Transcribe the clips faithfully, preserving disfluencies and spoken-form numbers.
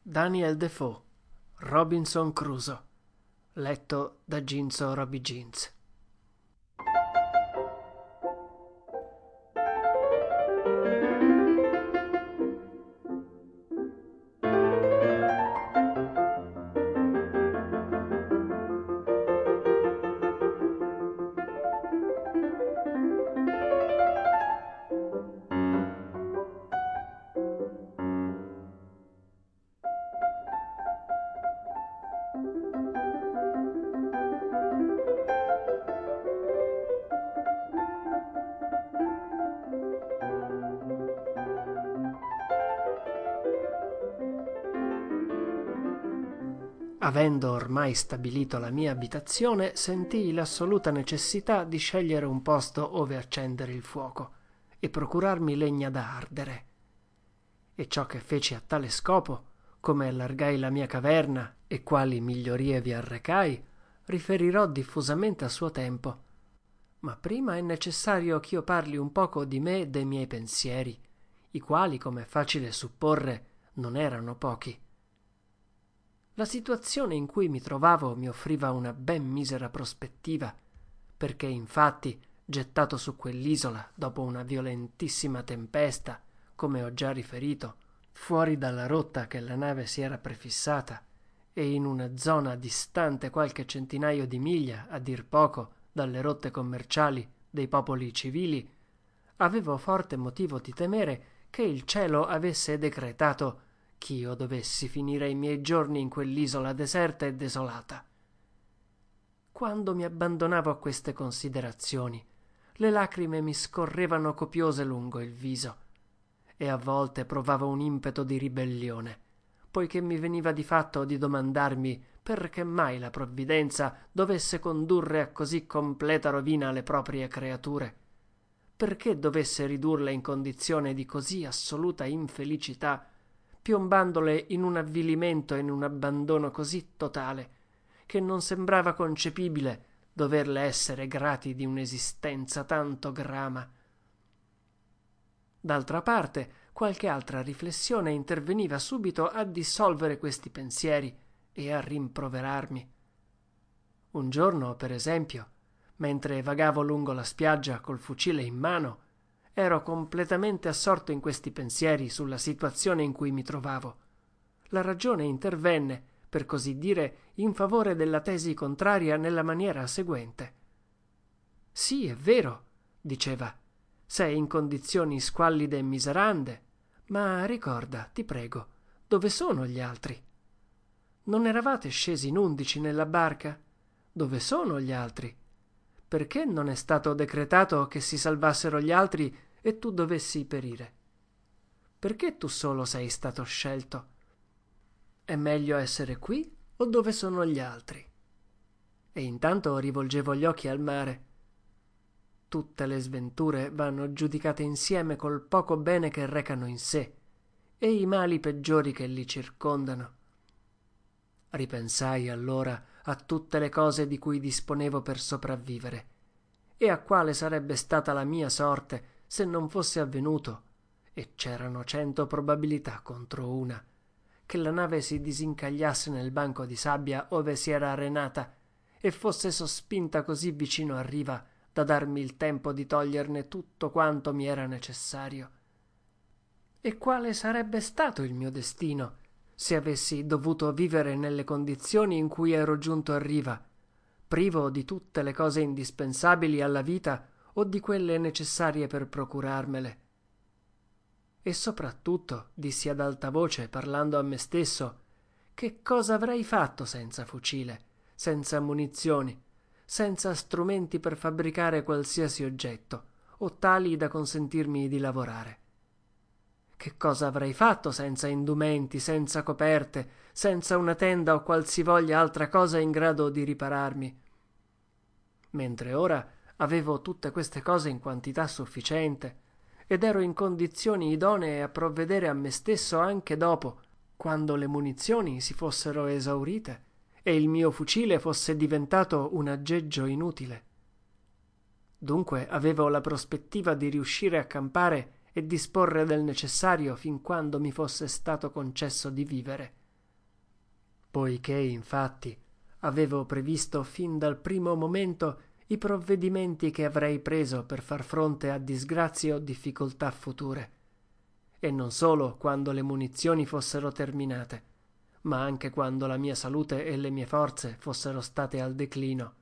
Daniel Defoe, Robinson Crusoe, letto da Ginzo Roby Jeans. Avendo ormai stabilito la mia abitazione, sentii l'assoluta necessità di scegliere un posto ove accendere il fuoco e procurarmi legna da ardere. E ciò che feci a tale scopo, come allargai la mia caverna e quali migliorie vi arrecai, riferirò diffusamente a suo tempo. Ma prima è necessario ch'io parli un poco di me e dei miei pensieri, i quali, come è facile supporre, non erano pochi. La situazione in cui mi trovavo mi offriva una ben misera prospettiva, perché infatti, gettato su quell'isola dopo una violentissima tempesta, come ho già riferito, fuori dalla rotta che la nave si era prefissata e in una zona distante qualche centinaio di miglia, a dir poco, dalle rotte commerciali dei popoli civili, avevo forte motivo di temere che il cielo avesse decretato ch'io dovessi finire i miei giorni in quell'isola deserta e desolata. Quando mi abbandonavo a queste considerazioni, le lacrime mi scorrevano copiose lungo il viso e a volte provavo un impeto di ribellione, poiché mi veniva di fatto di domandarmi perché mai la provvidenza dovesse condurre a così completa rovina le proprie creature, perché dovesse ridurle in condizione di così assoluta infelicità, piombandole in un avvilimento e in un abbandono così totale che non sembrava concepibile doverle essere grati di un'esistenza tanto grama. D'altra parte, qualche altra riflessione interveniva subito a dissolvere questi pensieri e a rimproverarmi. Un giorno, per esempio, mentre vagavo lungo la spiaggia col fucile in mano, ero completamente assorto in questi pensieri sulla situazione in cui mi trovavo. La ragione intervenne, per così dire, in favore della tesi contraria nella maniera seguente. «Sì, è vero», diceva, «sei in condizioni squallide e miserande, ma ricorda, ti prego, dove sono gli altri? Non eravate scesi in undici nella barca? Dove sono gli altri? Perché non è stato decretato che si salvassero gli altri e tu dovessi perire? Perché tu solo sei stato scelto? È meglio essere qui o dove sono gli altri?» E intanto rivolgevo gli occhi al mare. Tutte le sventure vanno giudicate insieme col poco bene che recano in sé e i mali peggiori che li circondano. Ripensai allora a tutte le cose di cui disponevo per sopravvivere e a quale sarebbe stata la mia sorte se non fosse avvenuto, e c'erano cento probabilità contro una, che la nave si disincagliasse nel banco di sabbia ove si era arenata e fosse sospinta così vicino a riva da darmi il tempo di toglierne tutto quanto mi era necessario. E quale sarebbe stato il mio destino se avessi dovuto vivere nelle condizioni in cui ero giunto a riva, privo di tutte le cose indispensabili alla vita o di quelle necessarie per procurarmele? E soprattutto, dissi ad alta voce, parlando a me stesso, che cosa avrei fatto senza fucile, senza munizioni, senza strumenti per fabbricare qualsiasi oggetto, o tali da consentirmi di lavorare? Che cosa avrei fatto senza indumenti, senza coperte, senza una tenda o qualsivoglia altra cosa in grado di ripararmi? Mentre ora avevo tutte queste cose in quantità sufficiente ed ero in condizioni idonee a provvedere a me stesso anche dopo, quando le munizioni si fossero esaurite e il mio fucile fosse diventato un aggeggio inutile. Dunque avevo la prospettiva di riuscire a campare e disporre del necessario fin quando mi fosse stato concesso di vivere. poiché, infatti, avevo previsto fin dal primo momento i provvedimenti che avrei preso per far fronte a disgrazie o difficoltà future, e non solo quando le munizioni fossero terminate, ma anche quando la mia salute e le mie forze fossero state al declino.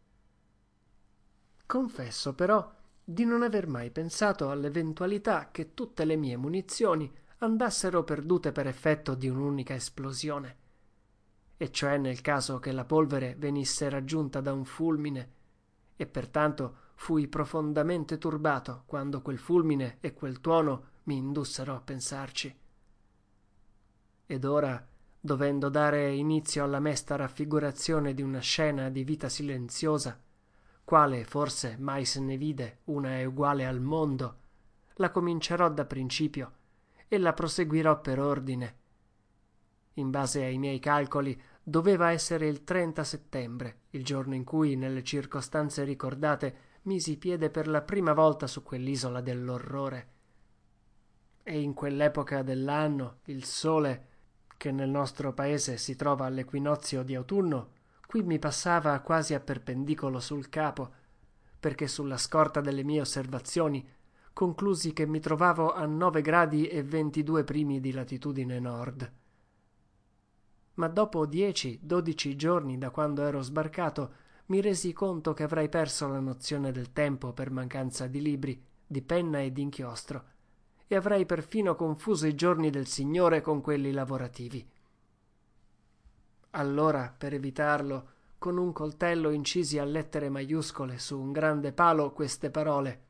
Confesso però di non aver mai pensato all'eventualità che tutte le mie munizioni andassero perdute per effetto di un'unica esplosione, e cioè nel caso che la polvere venisse raggiunta da un fulmine, e pertanto fui profondamente turbato quando quel fulmine e quel tuono mi indussero a pensarci. Ed ora, dovendo dare inizio alla mesta raffigurazione di una scena di vita silenziosa, quale forse mai se ne vide una eguale al mondo, la comincerò da principio e la proseguirò per ordine. In base ai miei calcoli doveva essere il trenta settembre, il giorno in cui, nelle circostanze ricordate, misi piede per la prima volta su quell'isola dell'orrore. E in quell'epoca dell'anno il sole, che nel nostro paese si trova all'equinozio di autunno, qui mi passava quasi a perpendicolo sul capo, perché sulla scorta delle mie osservazioni conclusi che mi trovavo a nove gradi e ventidue primi di latitudine nord. Ma dopo dieci, dodici giorni da quando ero sbarcato, mi resi conto che avrei perso la nozione del tempo per mancanza di libri, di penna e di inchiostro, e avrei perfino confuso i giorni del Signore con quelli lavorativi. Allora, per evitarlo, con un coltello incisi a lettere maiuscole su un grande palo queste parole: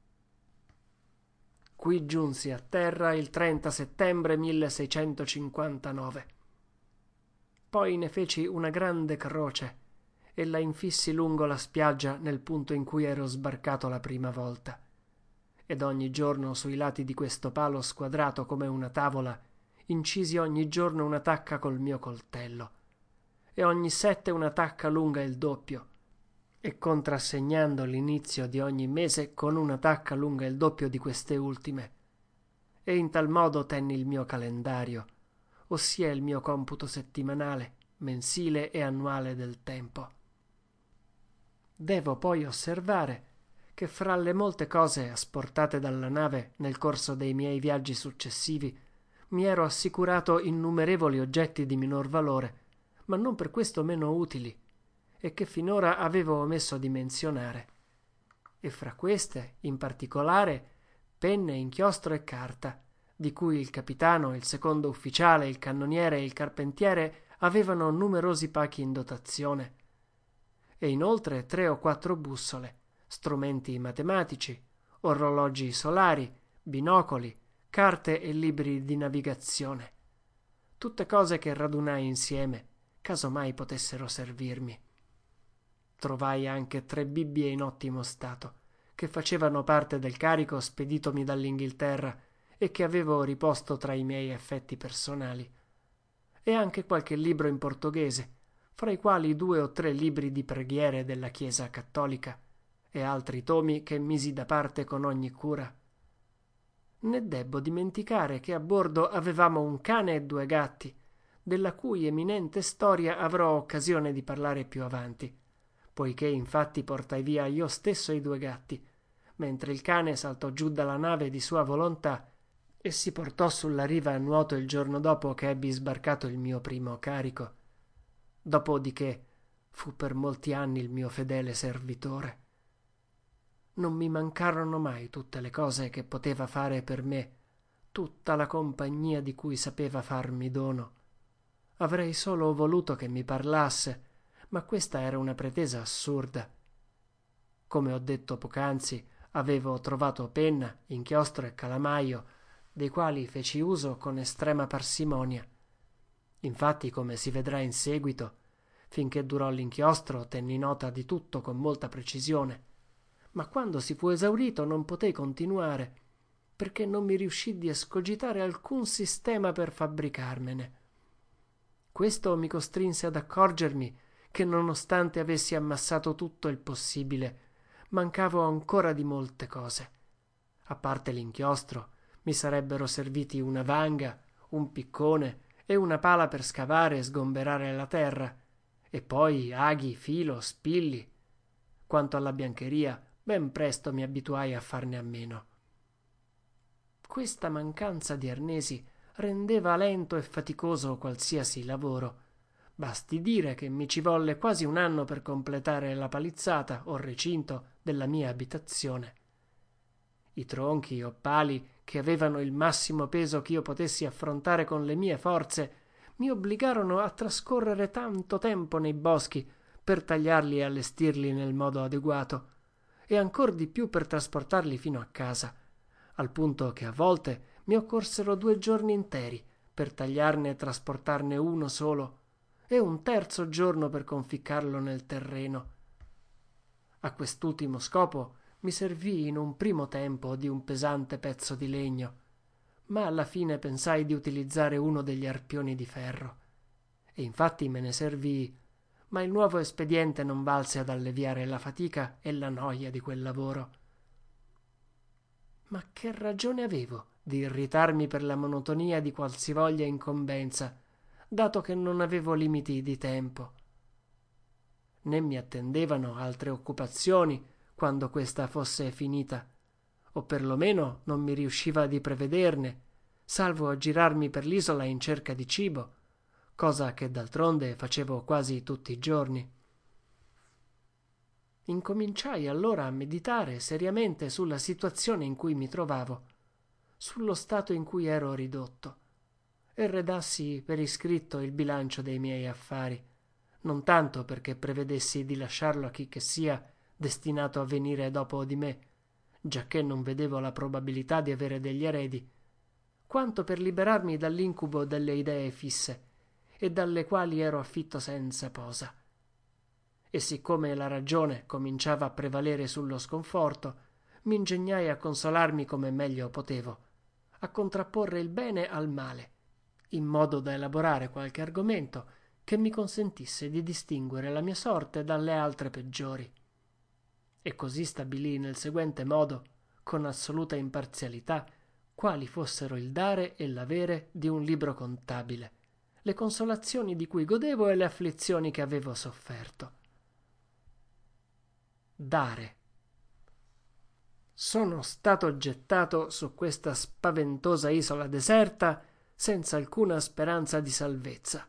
qui giunsi a terra il trenta settembre milleseicentocinquantanove. Poi ne feci una grande croce e la infissi lungo la spiaggia nel punto in cui ero sbarcato la prima volta, ed ogni giorno sui lati di questo palo squadrato come una tavola incisi ogni giorno una tacca col mio coltello, e ogni sette una tacca lunga il doppio, e contrassegnando l'inizio di ogni mese con una tacca lunga il doppio di queste ultime, e in tal modo tenni il mio calendario, ossia il mio computo settimanale, mensile e annuale del tempo. Devo poi osservare che fra le molte cose asportate dalla nave nel corso dei miei viaggi successivi mi ero assicurato innumerevoli oggetti di minor valore, ma non per questo meno utili, e che finora avevo omesso di menzionare. E fra queste, in particolare, penne, inchiostro e carta, di cui il capitano, il secondo ufficiale, il cannoniere e il carpentiere avevano numerosi pacchi in dotazione, e inoltre tre o quattro bussole, strumenti matematici, orologi solari, binocoli, carte e libri di navigazione. Tutte cose che radunai insieme, caso mai potessero servirmi. Trovai anche tre bibbie in ottimo stato, che facevano parte del carico speditomi dall'Inghilterra e che avevo riposto tra i miei effetti personali, e anche qualche libro in portoghese, fra i quali due o tre libri di preghiere della Chiesa cattolica e altri tomi che misi da parte con ogni cura. Ne debbo dimenticare che a bordo avevamo un cane e due gatti, della cui eminente storia avrò occasione di parlare più avanti, poiché infatti portai via io stesso i due gatti, mentre il cane saltò giù dalla nave di sua volontà e si portò sulla riva a nuoto il giorno dopo che ebbi sbarcato il mio primo carico. Dopodiché fu per molti anni il mio fedele servitore. Non mi mancarono mai tutte le cose che poteva fare per me, tutta la compagnia di cui sapeva farmi dono. Avrei solo voluto che mi parlasse, ma questa era una pretesa assurda. Come ho detto poc'anzi, avevo trovato penna, inchiostro e calamaio, dei quali feci uso con estrema parsimonia. Infatti, come si vedrà in seguito, finché durò l'inchiostro tenni nota di tutto con molta precisione, ma quando si fu esaurito non potei continuare, perché non mi riuscì di escogitare alcun sistema per fabbricarmene. Questo mi costrinse ad accorgermi che, nonostante avessi ammassato tutto il possibile, mancavo ancora di molte cose. A parte l'inchiostro, mi sarebbero serviti una vanga, un piccone e una pala per scavare e sgomberare la terra, e poi aghi, filo, spilli. Quanto alla biancheria, ben presto mi abituai a farne a meno. Questa mancanza di arnesi rendeva lento e faticoso qualsiasi lavoro. Basti dire che mi ci volle quasi un anno per completare la palizzata o recinto della mia abitazione. I tronchi o pali, che avevano il massimo peso che io potessi affrontare con le mie forze, mi obbligarono a trascorrere tanto tempo nei boschi per tagliarli e allestirli nel modo adeguato, e ancor di più per trasportarli fino a casa, al punto che a volte mi occorsero due giorni interi per tagliarne e trasportarne uno solo, e un terzo giorno per conficcarlo nel terreno. A quest'ultimo scopo mi servii in un primo tempo di un pesante pezzo di legno, ma alla fine pensai di utilizzare uno degli arpioni di ferro, e infatti me ne servii, ma il nuovo espediente non valse ad alleviare la fatica e la noia di quel lavoro. Ma che ragione avevo di irritarmi per la monotonia di qualsivoglia incombenza, dato che non avevo limiti di tempo? Né mi attendevano altre occupazioni quando questa fosse finita, o perlomeno non mi riusciva di prevederne, salvo a girarmi per l'isola in cerca di cibo, cosa che d'altronde facevo quasi tutti i giorni. Incominciai allora a meditare seriamente sulla situazione in cui mi trovavo, sullo stato in cui ero ridotto, e redassi per iscritto il bilancio dei miei affari, non tanto perché prevedessi di lasciarlo a chi che sia destinato a venire dopo di me, giacché non vedevo la probabilità di avere degli eredi, quanto per liberarmi dall'incubo delle idee fisse e dalle quali ero affitto senza posa. E siccome la ragione cominciava a prevalere sullo sconforto, mi ingegnai a consolarmi come meglio potevo, a contrapporre il bene al male, in modo da elaborare qualche argomento che mi consentisse di distinguere la mia sorte dalle altre peggiori. E così stabilii nel seguente modo, con assoluta imparzialità, quali fossero il dare e l'avere di un libro contabile, le consolazioni di cui godevo e le afflizioni che avevo sofferto. Dare. Sono stato gettato su questa spaventosa isola deserta senza alcuna speranza di salvezza.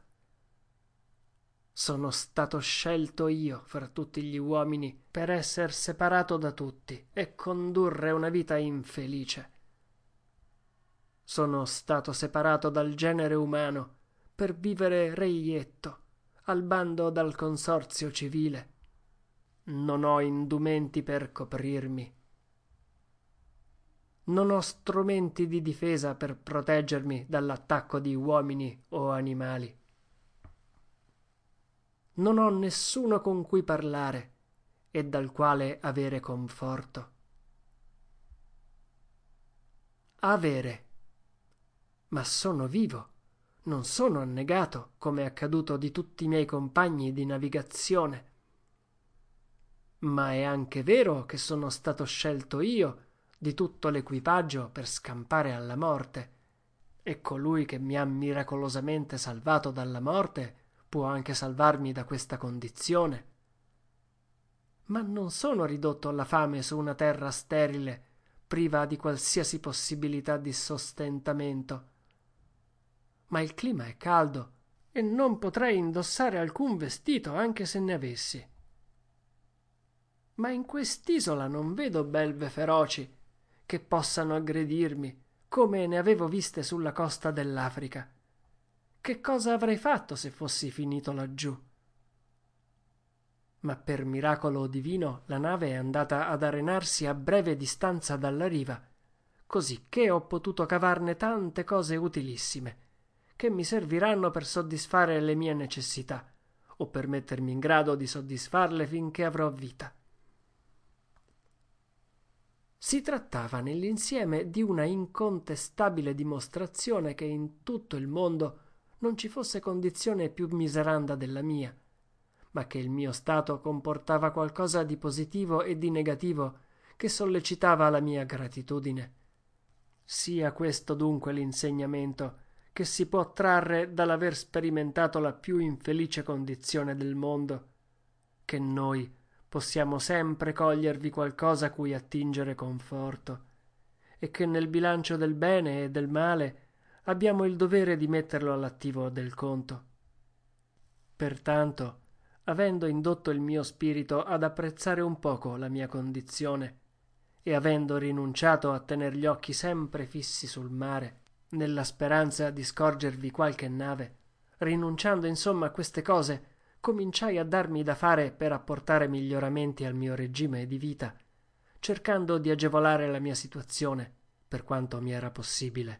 Sono stato scelto io fra tutti gli uomini per esser separato da tutti e condurre una vita infelice. Sono stato separato dal genere umano per vivere reietto, al bando dal consorzio civile. Non ho indumenti per coprirmi. Non ho strumenti di difesa per proteggermi dall'attacco di uomini o animali. Non ho nessuno con cui parlare e dal quale avere conforto. Avere. Ma sono vivo, non sono annegato, come è accaduto di tutti i miei compagni di navigazione. Ma è anche vero che sono stato scelto io di tutto l'equipaggio per scampare alla morte, e colui che mi ha miracolosamente salvato dalla morte può anche salvarmi da questa condizione. Ma non sono ridotto alla fame su una terra sterile, priva di qualsiasi possibilità di sostentamento. Ma il clima è caldo e non potrei indossare alcun vestito anche se ne avessi. Ma in quest'isola non vedo belve feroci che possano aggredirmi, come ne avevo viste sulla costa dell'Africa. Che cosa avrei fatto se fossi finito laggiù? Ma per miracolo divino la nave è andata ad arenarsi a breve distanza dalla riva, così che ho potuto cavarne tante cose utilissime, che mi serviranno per soddisfare le mie necessità, o per mettermi in grado di soddisfarle finché avrò vita. Si trattava nell'insieme di una incontestabile dimostrazione che in tutto il mondo non ci fosse condizione più miseranda della mia, ma che il mio stato comportava qualcosa di positivo e di negativo che sollecitava la mia gratitudine. Sia questo dunque l'insegnamento, che si può trarre dall'aver sperimentato la più infelice condizione del mondo, che noi possiamo sempre cogliervi qualcosa a cui attingere conforto, e che nel bilancio del bene e del male abbiamo il dovere di metterlo all'attivo del conto. Pertanto, avendo indotto il mio spirito ad apprezzare un poco la mia condizione, e avendo rinunciato a tener gli occhi sempre fissi sul mare, nella speranza di scorgervi qualche nave, rinunciando insomma a queste cose, cominciai a darmi da fare per apportare miglioramenti al mio regime di vita, cercando di agevolare la mia situazione per quanto mi era possibile.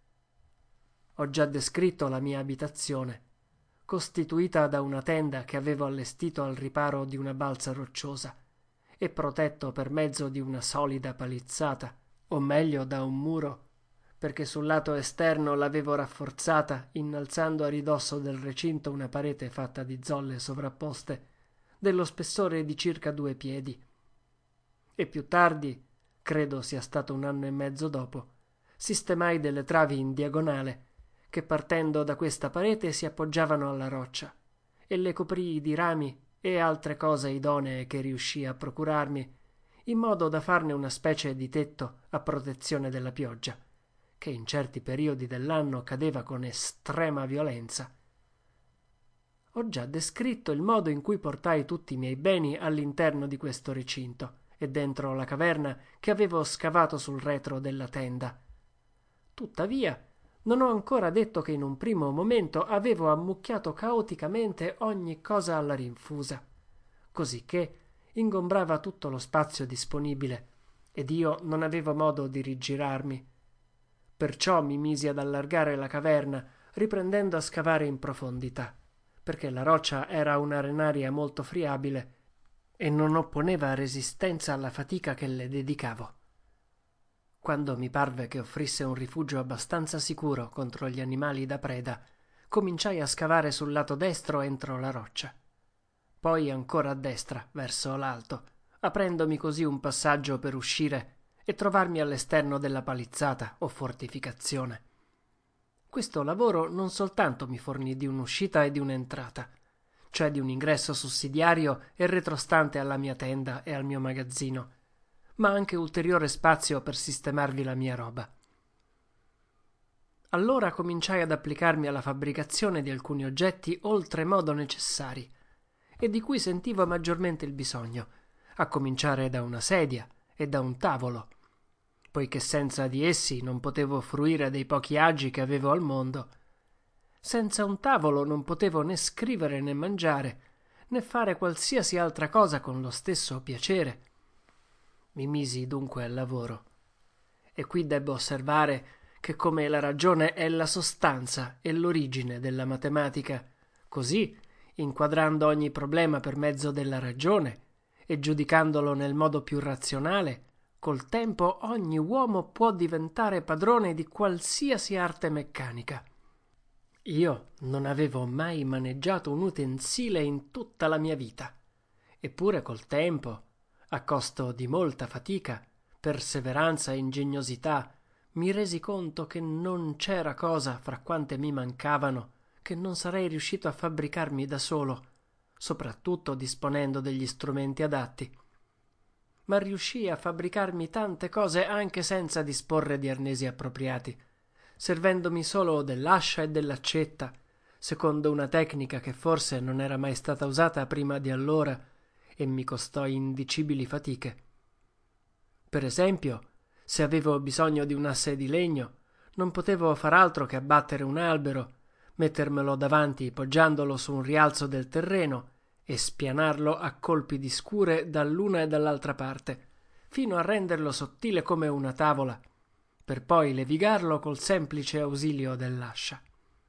Ho già descritto la mia abitazione, costituita da una tenda che avevo allestito al riparo di una balza rocciosa e protetto per mezzo di una solida palizzata, o meglio da un muro, perché sul lato esterno l'avevo rafforzata innalzando a ridosso del recinto una parete fatta di zolle sovrapposte, dello spessore di circa due piedi. E più tardi, credo sia stato un anno e mezzo dopo, sistemai delle travi in diagonale, che partendo da questa parete si appoggiavano alla roccia, e le coprii di rami e altre cose idonee che riuscii a procurarmi, in modo da farne una specie di tetto a protezione della pioggia, che in certi periodi dell'anno cadeva con estrema violenza. Ho già descritto il modo in cui portai tutti i miei beni all'interno di questo recinto e dentro la caverna che avevo scavato sul retro della tenda. Tuttavia, non ho ancora detto che in un primo momento avevo ammucchiato caoticamente ogni cosa alla rinfusa, cosicché ingombrava tutto lo spazio disponibile ed io non avevo modo di rigirarmi. Perciò mi misi ad allargare la caverna, riprendendo a scavare in profondità, perché la roccia era un'arenaria molto friabile e non opponeva resistenza alla fatica che le dedicavo. Quando mi parve che offrisse un rifugio abbastanza sicuro contro gli animali da preda, cominciai a scavare sul lato destro entro la roccia, poi ancora a destra verso l'alto, aprendomi così un passaggio per uscire e trovarmi all'esterno della palizzata o fortificazione. Questo lavoro non soltanto mi fornì di un'uscita e di un'entrata, cioè di un ingresso sussidiario e retrostante alla mia tenda e al mio magazzino, ma anche ulteriore spazio per sistemarvi la mia roba. Allora cominciai ad applicarmi alla fabbricazione di alcuni oggetti oltremodo necessari e di cui sentivo maggiormente il bisogno, a cominciare da una sedia e da un tavolo, poiché senza di essi non potevo fruire dei pochi agi che avevo al mondo. Senza un tavolo non potevo né scrivere né mangiare, né fare qualsiasi altra cosa con lo stesso piacere. Mi misi dunque al lavoro. E qui debbo osservare che come la ragione è la sostanza e l'origine della matematica, così, inquadrando ogni problema per mezzo della ragione e giudicandolo nel modo più razionale, col tempo ogni uomo può diventare padrone di qualsiasi arte meccanica. Io non avevo mai maneggiato un utensile in tutta la mia vita, eppure col tempo, a costo di molta fatica, perseveranza e ingegnosità, mi resi conto che non c'era cosa fra quante mi mancavano che non sarei riuscito a fabbricarmi da solo, soprattutto disponendo degli strumenti adatti. Ma riuscii a fabbricarmi tante cose anche senza disporre di arnesi appropriati, servendomi solo dell'ascia e dell'accetta, secondo una tecnica che forse non era mai stata usata prima di allora e mi costò indicibili fatiche. Per esempio, se avevo bisogno di un asse di legno, non potevo far altro che abbattere un albero, mettermelo davanti poggiandolo su un rialzo del terreno e spianarlo a colpi di scure dall'una e dall'altra parte, fino a renderlo sottile come una tavola, per poi levigarlo col semplice ausilio dell'ascia.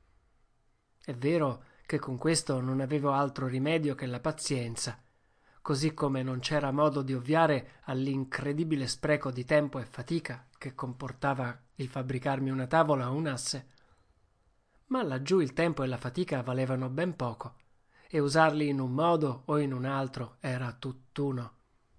È vero che con questo non avevo altro rimedio che la pazienza, così come non c'era modo di ovviare all'incredibile spreco di tempo e fatica che comportava il fabbricarmi una tavola o un asse. Ma laggiù il tempo e la fatica valevano ben poco, e usarli in un modo o in un altro era tutt'uno.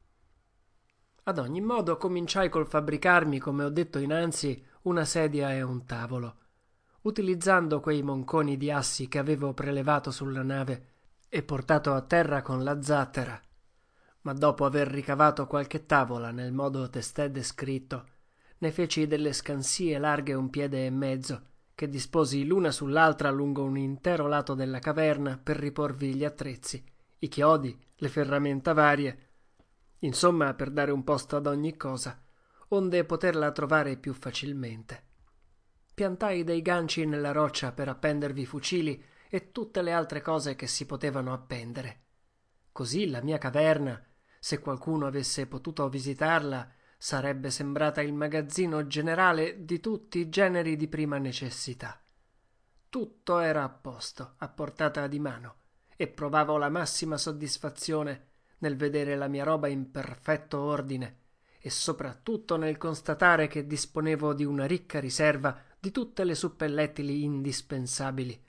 Ad ogni modo cominciai col fabbricarmi, come ho detto innanzi, una sedia e un tavolo, utilizzando quei monconi di assi che avevo prelevato sulla nave e portato a terra con la zattera. Ma dopo aver ricavato qualche tavola nel modo testè descritto, ne feci delle scansie larghe un piede e mezzo, che disposi l'una sull'altra lungo un intero lato della caverna per riporvi gli attrezzi, i chiodi, le ferramenta varie, insomma per dare un posto ad ogni cosa, onde poterla trovare più facilmente. Piantai dei ganci nella roccia per appendervi fucili e tutte le altre cose che si potevano appendere. Così la mia caverna, se qualcuno avesse potuto visitarla, sarebbe sembrata il magazzino generale di tutti i generi di prima necessità. Tutto era a posto, a portata di mano, e provavo la massima soddisfazione nel vedere la mia roba in perfetto ordine e soprattutto nel constatare che disponevo di una ricca riserva di tutte le suppellettili indispensabili.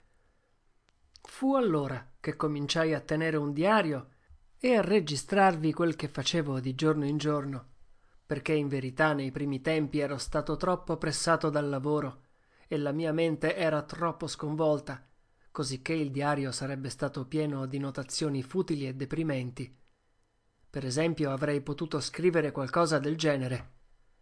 Fu allora che cominciai a tenere un diario e a registrarvi quel che facevo di giorno in giorno, perché in verità nei primi tempi ero stato troppo pressato dal lavoro e la mia mente era troppo sconvolta, cosicché il diario sarebbe stato pieno di notazioni futili e deprimenti. Per esempio avrei potuto scrivere qualcosa del genere.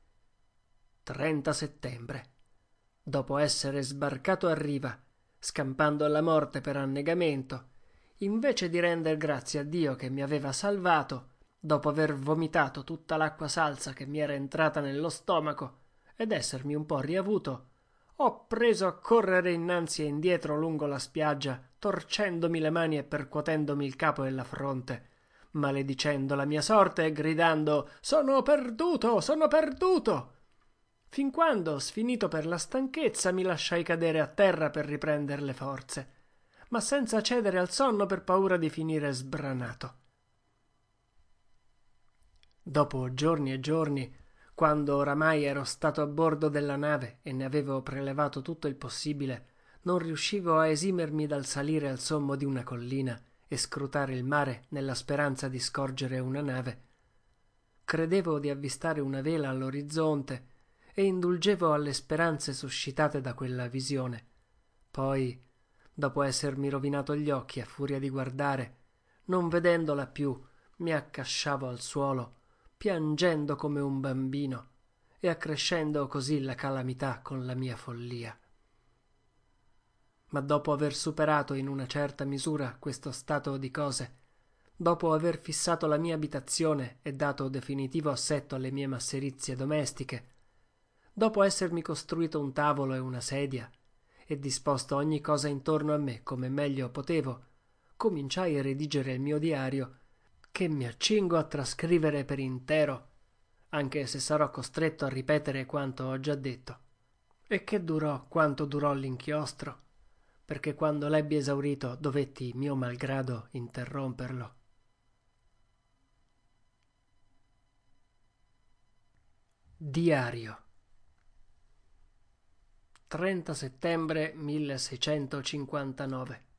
trenta settembre. Dopo essere sbarcato a riva, scampando alla morte per annegamento, invece di render grazie a Dio che mi aveva salvato, dopo aver vomitato tutta l'acqua salsa che mi era entrata nello stomaco ed essermi un po' riavuto, ho preso a correre innanzi e indietro lungo la spiaggia, torcendomi le mani e percuotendomi il capo e la fronte, maledicendo la mia sorte e gridando «Sono perduto! Sono perduto!» fin quando, sfinito per la stanchezza, mi lasciai cadere a terra per riprender le forze, ma senza cedere al sonno per paura di finire sbranato. Dopo giorni e giorni, quando oramai ero stato a bordo della nave e ne avevo prelevato tutto il possibile, non riuscivo a esimermi dal salire al sommo di una collina e scrutare il mare nella speranza di scorgere una nave. Credevo di avvistare una vela all'orizzonte e indulgevo alle speranze suscitate da quella visione. Poi, dopo essermi rovinato gli occhi a furia di guardare, non vedendola più, mi accasciavo al suolo, piangendo come un bambino e accrescendo così la calamità con la mia follia. Ma dopo aver superato in una certa misura questo stato di cose, dopo aver fissato la mia abitazione e dato definitivo assetto alle mie masserizie domestiche, dopo essermi costruito un tavolo e una sedia e disposto ogni cosa intorno a me come meglio potevo, cominciai a redigere il mio diario, che mi accingo a trascrivere per intero, anche se sarò costretto a ripetere quanto ho già detto, e che durò quanto durò l'inchiostro, perché quando l'ebbi esaurito dovetti, mio malgrado, interromperlo. Diario. trenta settembre milleseicentocinquantanove.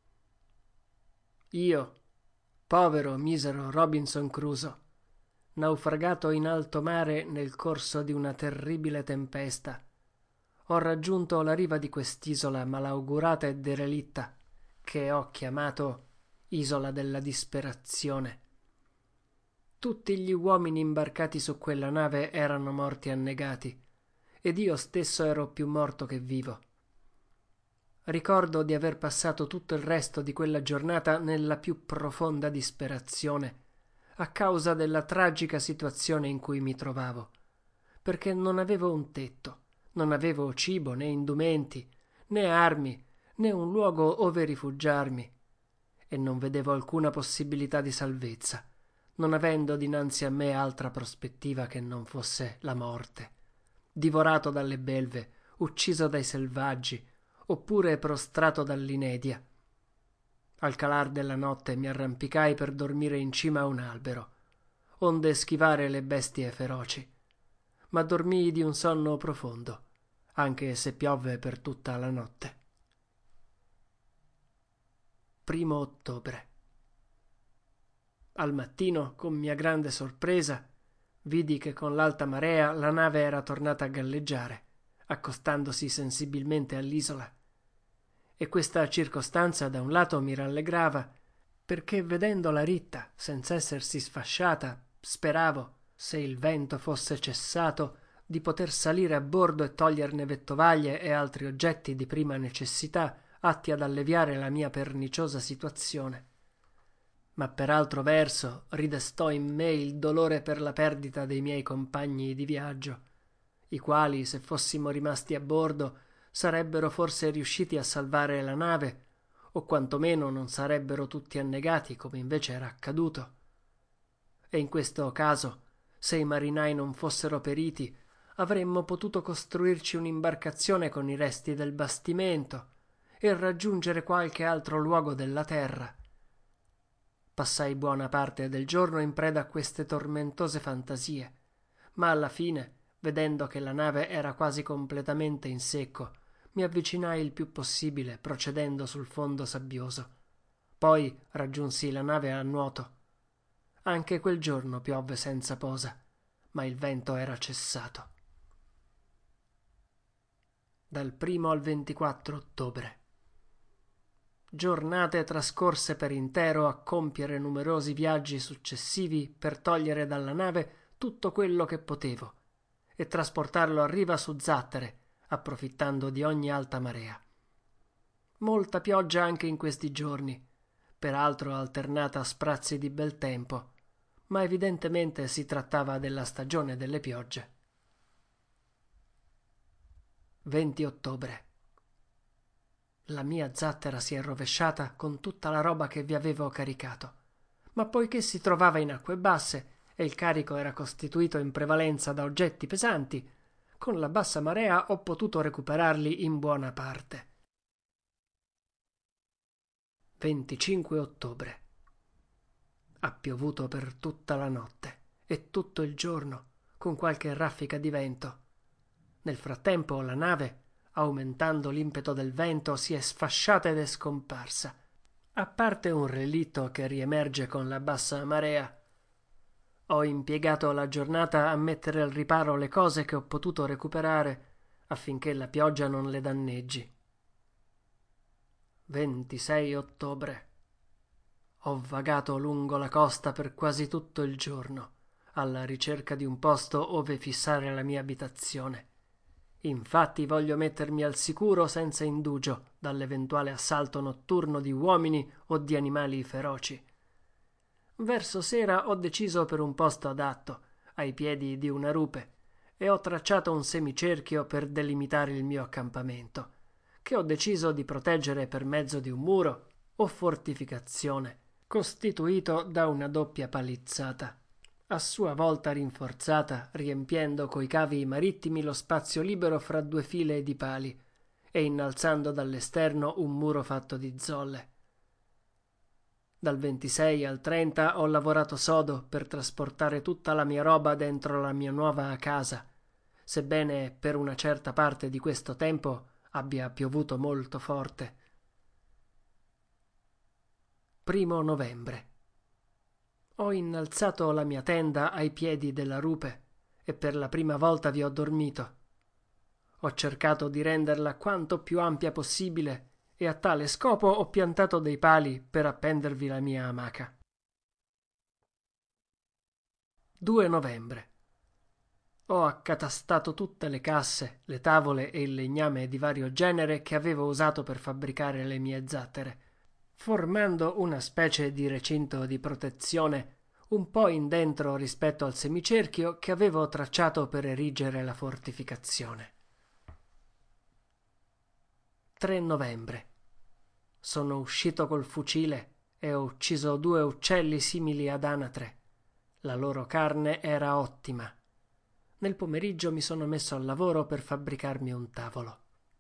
Io, povero misero Robinson Crusoe, naufragato in alto mare nel corso di una terribile tempesta, ho raggiunto la riva di quest'isola malaugurata e derelitta che ho chiamato Isola della Disperazione. Tutti gli uomini imbarcati su quella nave erano morti annegati ed io stesso ero più morto che vivo. Ricordo di aver passato tutto il resto di quella giornata nella più profonda disperazione a causa della tragica situazione in cui mi trovavo, perché non avevo un tetto, non avevo cibo né indumenti, né armi, né un luogo ove rifugiarmi, e non vedevo alcuna possibilità di salvezza, non avendo dinanzi a me altra prospettiva che non fosse la morte, divorato dalle belve, ucciso dai selvaggi, oppure prostrato dall'inedia. Al calar della notte mi arrampicai per dormire in cima a un albero, onde schivare le bestie feroci, ma dormii di un sonno profondo, anche se piovve per tutta la notte. Primo ottobre. Al mattino, con mia grande sorpresa, vidi che con l'alta marea la nave era tornata a galleggiare, accostandosi sensibilmente all'isola. E questa circostanza da un lato mi rallegrava, perché vedendola ritta, senza essersi sfasciata, speravo, se il vento fosse cessato, di poter salire a bordo e toglierne vettovaglie e altri oggetti di prima necessità atti ad alleviare la mia perniciosa situazione. Ma per altro verso ridestò in me il dolore per la perdita dei miei compagni di viaggio, i quali, se fossimo rimasti a bordo, sarebbero forse riusciti a salvare la nave, o quantomeno non sarebbero tutti annegati come invece era accaduto. E in questo caso, se i marinai non fossero periti, avremmo potuto costruirci un'imbarcazione con i resti del bastimento e raggiungere qualche altro luogo della terra. Passai buona parte del giorno in preda a queste tormentose fantasie, ma alla fine, vedendo che la nave era quasi completamente in secco, mi avvicinai il più possibile procedendo sul fondo sabbioso. Poi raggiunsi la nave a nuoto. Anche quel giorno piovve senza posa, ma il vento era cessato. Dal primo al ventiquattro ottobre. Giornate trascorse per intero a compiere numerosi viaggi successivi per togliere dalla nave tutto quello che potevo e trasportarlo a riva su zattere, approfittando di ogni alta marea. Molta pioggia anche in questi giorni, peraltro alternata a sprazzi di bel tempo, ma evidentemente si trattava della stagione delle piogge. venti ottobre. La mia zattera si è rovesciata con tutta la roba che vi avevo caricato, ma poiché si trovava in acque basse e il carico era costituito in prevalenza da oggetti pesanti, con la bassa marea ho potuto recuperarli in buona parte. venticinque ottobre. Ha piovuto per tutta la notte e tutto il giorno, con qualche raffica di vento. Nel frattempo la nave, aumentando l'impeto del vento, si è sfasciata ed è scomparsa, a parte un relitto che riemerge con la bassa marea. Ho impiegato la giornata a mettere al riparo le cose che ho potuto recuperare affinché la pioggia non le danneggi. ventisei ottobre. Ho vagato lungo la costa per quasi tutto il giorno, alla ricerca di un posto ove fissare la mia abitazione. Infatti voglio mettermi al sicuro senza indugio dall'eventuale assalto notturno di uomini o di animali feroci. Verso sera ho deciso per un posto adatto, ai piedi di una rupe, e ho tracciato un semicerchio per delimitare il mio accampamento, che ho deciso di proteggere per mezzo di un muro o fortificazione, costituito da una doppia palizzata, a sua volta rinforzata riempiendo coi cavi marittimi lo spazio libero fra due file di pali e innalzando dall'esterno un muro fatto di zolle. Dal ventisei al trenta ho lavorato sodo per trasportare tutta la mia roba dentro la mia nuova casa, sebbene per una certa parte di questo tempo abbia piovuto molto forte. Primo novembre. Ho innalzato la mia tenda ai piedi della rupe e per la prima volta vi ho dormito. Ho cercato di renderla quanto più ampia possibile e a tale scopo ho piantato dei pali per appendervi la mia amaca. due novembre. Ho accatastato tutte le casse, le tavole e il legname di vario genere che avevo usato per fabbricare le mie zattere, formando una specie di recinto di protezione un po' indentro rispetto al semicerchio che avevo tracciato per erigere la fortificazione. tre novembre. Sono uscito col fucile e ho ucciso due uccelli simili ad anatre. La loro carne era ottima. Nel pomeriggio mi sono messo al lavoro per fabbricarmi un tavolo.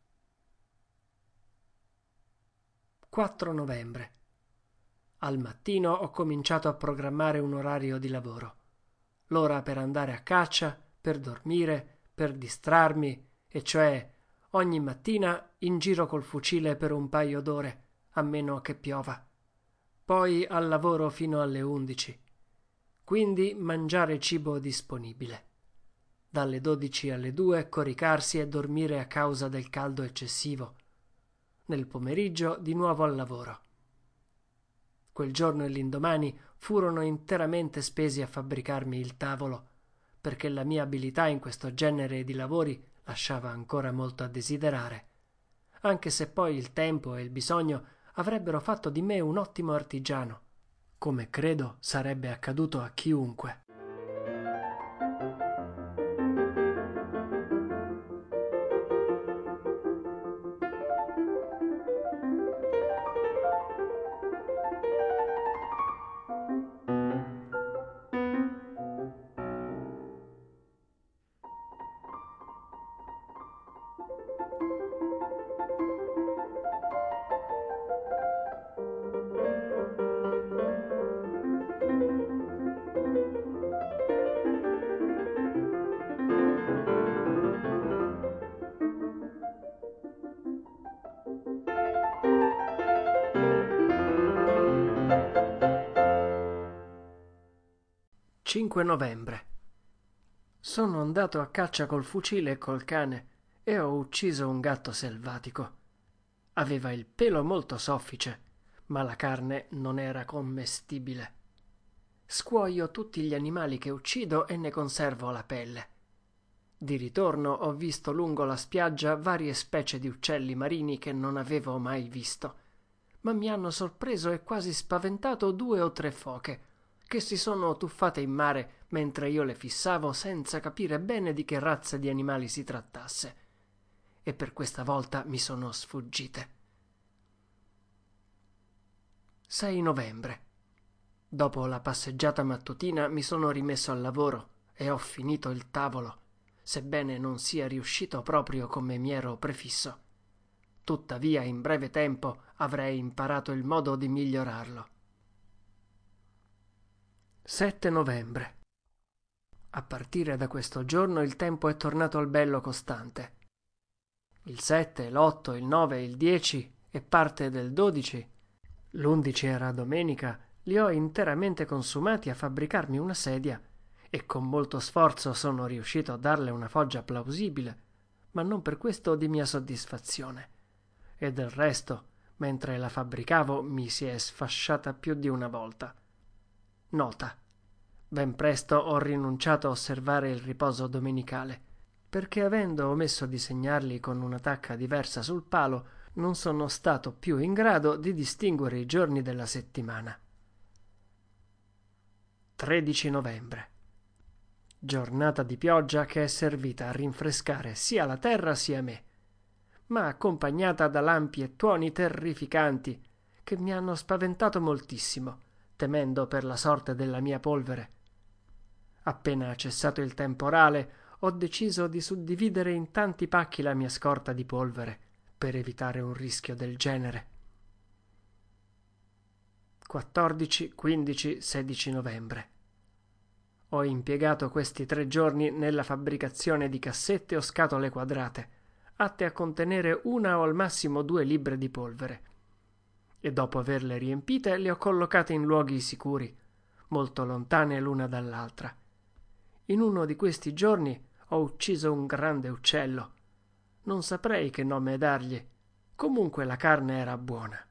quattro novembre. Al mattino ho cominciato a programmare un orario di lavoro. L'ora per andare a caccia, per dormire, per distrarmi, e cioè ogni mattina in giro col fucile per un paio d'ore, a meno che piova. Poi al lavoro fino alle undici. Quindi mangiare cibo disponibile. dalle dodici alle due coricarsi e dormire a causa del caldo eccessivo. Nel pomeriggio di nuovo al lavoro. Quel giorno e l'indomani furono interamente spesi a fabbricarmi il tavolo, perché la mia abilità in questo genere di lavori lasciava ancora molto a desiderare, anche se poi il tempo e il bisogno avrebbero fatto di me un ottimo artigiano, come credo sarebbe accaduto a chiunque. cinque novembre. Sono andato a caccia col fucile e col cane e ho ucciso un gatto selvatico. Aveva il pelo molto soffice, ma la carne non era commestibile. Scuoio tutti gli animali che uccido e ne conservo la pelle. Di ritorno ho visto lungo la spiaggia varie specie di uccelli marini che non avevo mai visto, ma mi hanno sorpreso e quasi spaventato due o tre foche, che si sono tuffate in mare mentre io le fissavo senza capire bene di che razza di animali si trattasse. E per questa volta mi sono sfuggite. sei novembre. Dopo la passeggiata mattutina mi sono rimesso al lavoro e ho finito il tavolo, sebbene non sia riuscito proprio come mi ero prefisso. Tuttavia in breve tempo avrei imparato il modo di migliorarlo. sette novembre. A partire da questo giorno il tempo è tornato al bello costante. Il sette, l'otto, il nove, il dieci e parte del dodici, l'undici era domenica, li ho interamente consumati a fabbricarmi una sedia e con molto sforzo sono riuscito a darle una foggia plausibile, ma non per questo di mia soddisfazione. E del resto, mentre la fabbricavo, mi si è sfasciata più di una volta. Nota. Ben presto ho rinunciato a osservare il riposo domenicale, perché avendo omesso di segnarli con una tacca diversa sul palo, non sono stato più in grado di distinguere i giorni della settimana. tredici novembre. Giornata di pioggia che è servita a rinfrescare sia la terra sia me, ma accompagnata da lampi e tuoni terrificanti che mi hanno spaventato moltissimo, temendo per la sorte della mia polvere. Appena cessato il temporale, ho deciso di suddividere in tanti pacchi la mia scorta di polvere, per evitare un rischio del genere. quattordici, quindici, sedici novembre. Ho impiegato questi tre giorni nella fabbricazione di cassette o scatole quadrate, atte a contenere una o al massimo due libbre di polvere. E dopo averle riempite, le ho collocate in luoghi sicuri, molto lontane l'una dall'altra. In uno di questi giorni ho ucciso un grande uccello. Non saprei che nome dargli. Comunque la carne era buona.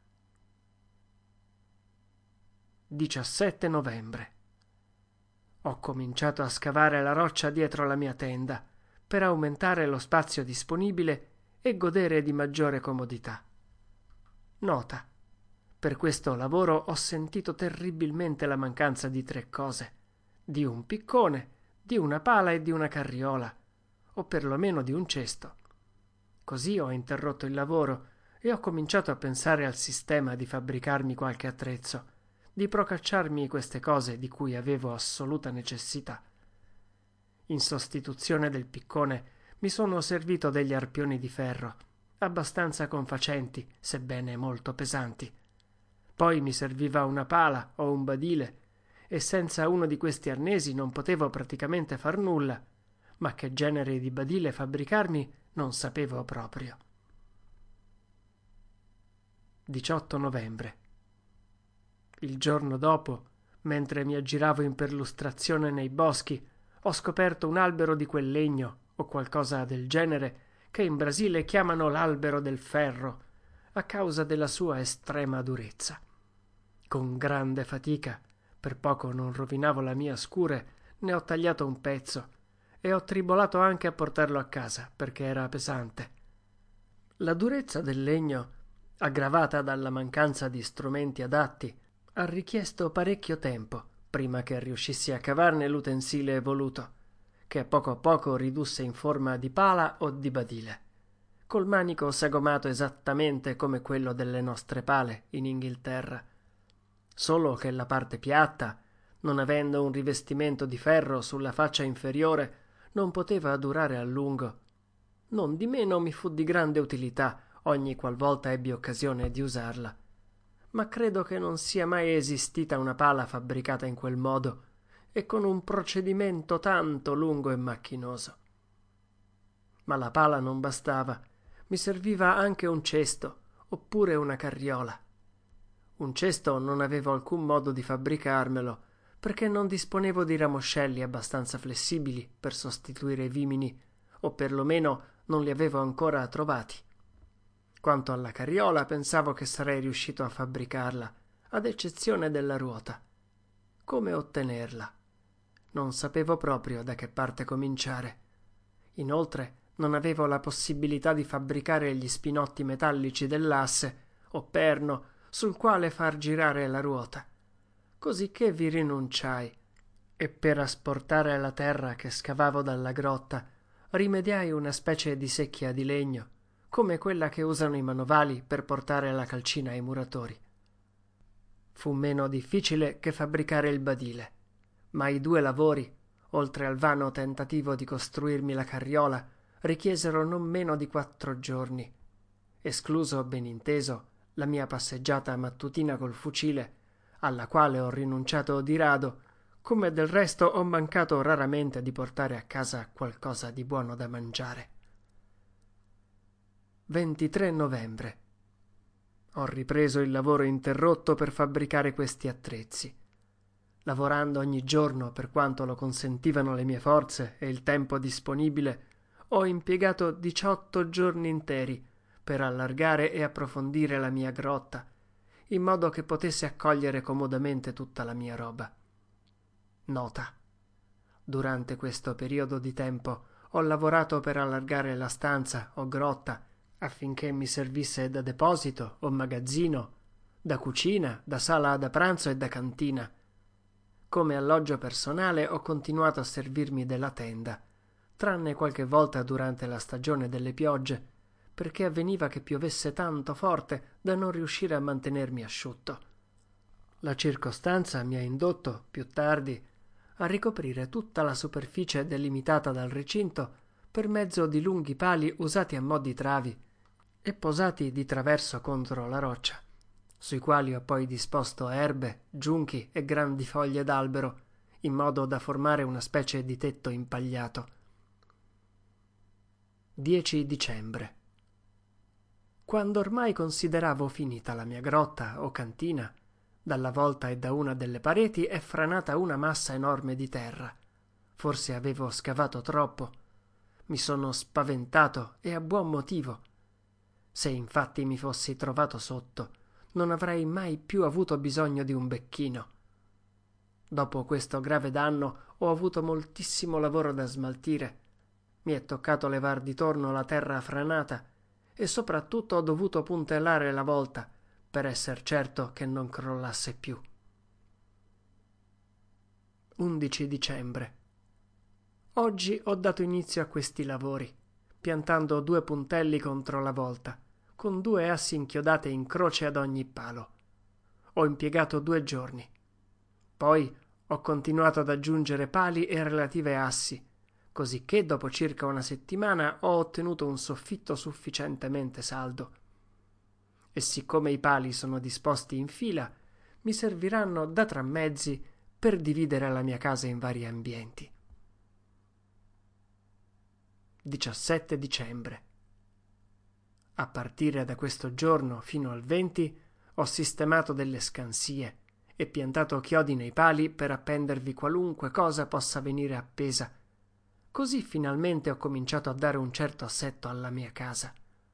diciassette novembre. Ho cominciato a scavare la roccia dietro la mia tenda per aumentare lo spazio disponibile e godere di maggiore comodità. Nota. Per questo lavoro ho sentito terribilmente la mancanza di tre cose: di un piccone, di una pala e di una carriola, o perlomeno di un cesto. Così ho interrotto il lavoro e ho cominciato a pensare al sistema di fabbricarmi qualche attrezzo, di procacciarmi queste cose di cui avevo assoluta necessità. In sostituzione del piccone mi sono servito degli arpioni di ferro, abbastanza confacenti, sebbene molto pesanti. Poi mi serviva una pala o un badile, e senza uno di questi arnesi non potevo praticamente far nulla, ma che genere di badile fabbricarmi non sapevo proprio. diciotto novembre. Il giorno dopo, mentre mi aggiravo in perlustrazione nei boschi, ho scoperto un albero di quel legno, o qualcosa del genere, che in Brasile chiamano l'albero del ferro, a causa della sua estrema durezza. Con grande fatica, per poco non rovinavo la mia scure, ne ho tagliato un pezzo e ho tribolato anche a portarlo a casa perché era pesante. La durezza del legno, aggravata dalla mancanza di strumenti adatti, ha richiesto parecchio tempo prima che riuscissi a cavarne l'utensile voluto, che a poco a poco ridusse in forma di pala o di badile, col manico sagomato esattamente come quello delle nostre pale in Inghilterra, solo che la parte piatta, non avendo un rivestimento di ferro sulla faccia inferiore, non poteva durare a lungo. Non di meno mi fu di grande utilità ogni qualvolta ebbi occasione di usarla, ma credo che non sia mai esistita una pala fabbricata in quel modo e con un procedimento tanto lungo e macchinoso. Ma la pala non bastava, mi serviva anche un cesto oppure una carriola. Un cesto non avevo alcun modo di fabbricarmelo, perché non disponevo di ramoscelli abbastanza flessibili per sostituire i vimini, o perlomeno non li avevo ancora trovati. Quanto alla carriola, pensavo che sarei riuscito a fabbricarla, ad eccezione della ruota. Come ottenerla? Non sapevo proprio da che parte cominciare. Inoltre, non avevo la possibilità di fabbricare gli spinotti metallici dell'asse o perno sul quale far girare la ruota, cosicché vi rinunciai e per asportare la terra che scavavo dalla grotta rimediai una specie di secchia di legno, come quella che usano i manovali per portare la calcina ai muratori. Fu meno difficile che fabbricare il badile, ma i due lavori, oltre al vano tentativo di costruirmi la carriola, richiesero non meno di quattro giorni, escluso, ben inteso, la mia passeggiata mattutina col fucile, alla quale ho rinunciato di rado, come del resto ho mancato raramente di portare a casa qualcosa di buono da mangiare. ventitré novembre. Ho ripreso il lavoro interrotto per fabbricare questi attrezzi. Lavorando ogni giorno per quanto lo consentivano le mie forze e il tempo disponibile, ho impiegato diciotto giorni interi per allargare e approfondire la mia grotta, in modo che potesse accogliere comodamente tutta la mia roba. Nota: durante questo periodo di tempo ho lavorato per allargare la stanza o grotta affinché mi servisse da deposito o magazzino, da cucina, da sala da pranzo e da cantina. Come alloggio personale ho continuato a servirmi della tenda, tranne qualche volta durante la stagione delle piogge, perché avveniva che piovesse tanto forte da non riuscire a mantenermi asciutto. La circostanza mi ha indotto, più tardi, a ricoprire tutta la superficie delimitata dal recinto per mezzo di lunghi pali usati a mo' di travi e posati di traverso contro la roccia, sui quali ho poi disposto erbe, giunchi e grandi foglie d'albero, in modo da formare una specie di tetto impagliato. dieci dicembre. Quando ormai consideravo finita la mia grotta o cantina, dalla volta e da una delle pareti è franata una massa enorme di terra. Forse avevo scavato troppo. Mi sono spaventato e a buon motivo. Se infatti mi fossi trovato sotto, non avrei mai più avuto bisogno di un becchino. Dopo questo grave danno ho avuto moltissimo lavoro da smaltire. Mi è toccato levar di torno la terra franata e soprattutto ho dovuto puntellare la volta per esser certo che non crollasse più. undici dicembre. Oggi ho dato inizio a questi lavori, piantando due puntelli contro la volta, con due assi inchiodate in croce ad ogni palo. Ho impiegato due giorni. Poi ho continuato ad aggiungere pali e relative assi, cosicché dopo circa una settimana ho ottenuto un soffitto sufficientemente saldo. E siccome i pali sono disposti in fila, mi serviranno da trammezzi per dividere la mia casa in vari ambienti. diciassette dicembre. A partire da questo giorno fino al venti ho sistemato delle scansie e piantato chiodi nei pali per appendervi qualunque cosa possa venire appesa. Così finalmente ho cominciato a dare un certo assetto alla mia casa.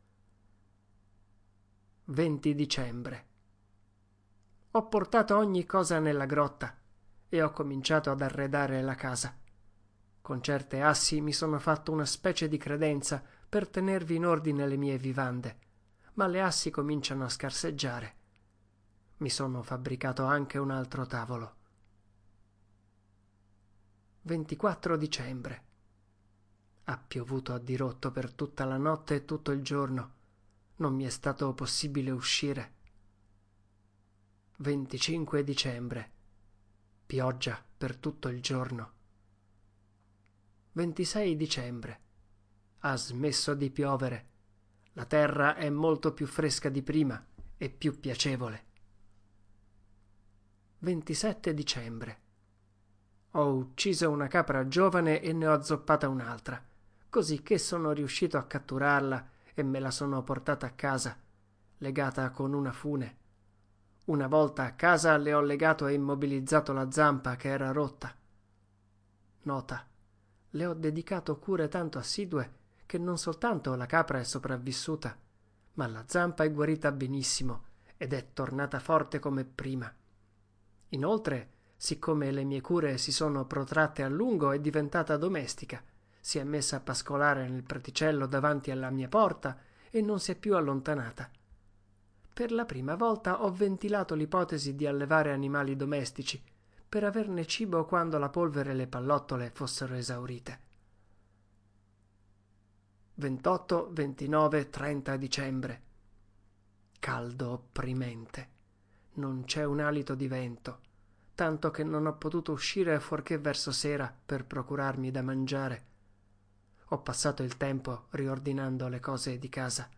venti dicembre. Ho portato ogni cosa nella grotta e ho cominciato ad arredare la casa. Con certe assi mi sono fatto una specie di credenza per tenervi in ordine le mie vivande, ma le assi cominciano a scarseggiare. Mi sono fabbricato anche un altro tavolo. ventiquattro dicembre. Ha piovuto a dirotto per tutta la notte e tutto il giorno. Non mi è stato possibile uscire. venticinque dicembre. Pioggia per tutto il giorno. ventisei dicembre. Ha smesso di piovere. La terra è molto più fresca di prima e più piacevole. ventisette dicembre. Ho ucciso una capra giovane e ne ho azzoppata un'altra, così che sono riuscito a catturarla e me la sono portata a casa, legata con una fune. Una volta a casa le ho legato e immobilizzato la zampa che era rotta. Nota: le ho dedicato cure tanto assidue che non soltanto la capra è sopravvissuta, ma la zampa è guarita benissimo ed è tornata forte come prima. Inoltre, siccome le mie cure si sono protratte a lungo, è diventata domestica, si è messa a pascolare nel praticello davanti alla mia porta e non si è più allontanata. Per la prima volta ho ventilato l'ipotesi di allevare animali domestici, per averne cibo quando la polvere e le pallottole fossero esaurite. ventotto, ventinove, trenta dicembre. Caldo opprimente. Non c'è un alito di vento, tanto che non ho potuto uscire fuorché verso sera per procurarmi da mangiare. Ho passato il tempo riordinando le cose di casa.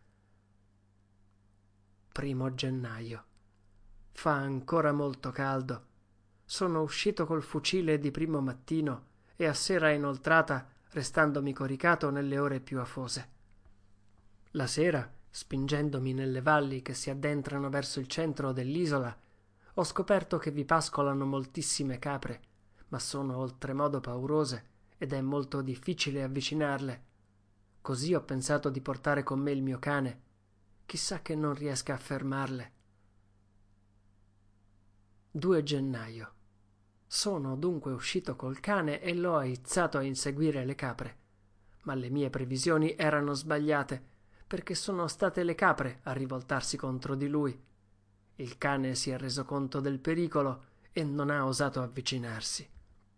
Primo gennaio. Fa ancora molto caldo. Sono uscito col fucile di primo mattino e a sera inoltrata, restandomi coricato nelle ore più afose. La sera, spingendomi nelle valli che si addentrano verso il centro dell'isola, ho scoperto che vi pascolano moltissime capre, ma sono oltremodo paurose ed è molto difficile avvicinarle. Così ho pensato di portare con me il mio cane. Chissà che non riesca a fermarle. due gennaio. Sono dunque uscito col cane e l'ho aizzato a inseguire le capre. Ma le mie previsioni erano sbagliate, perché sono state le capre a rivoltarsi contro di lui. Il cane si è reso conto del pericolo e non ha osato avvicinarsi.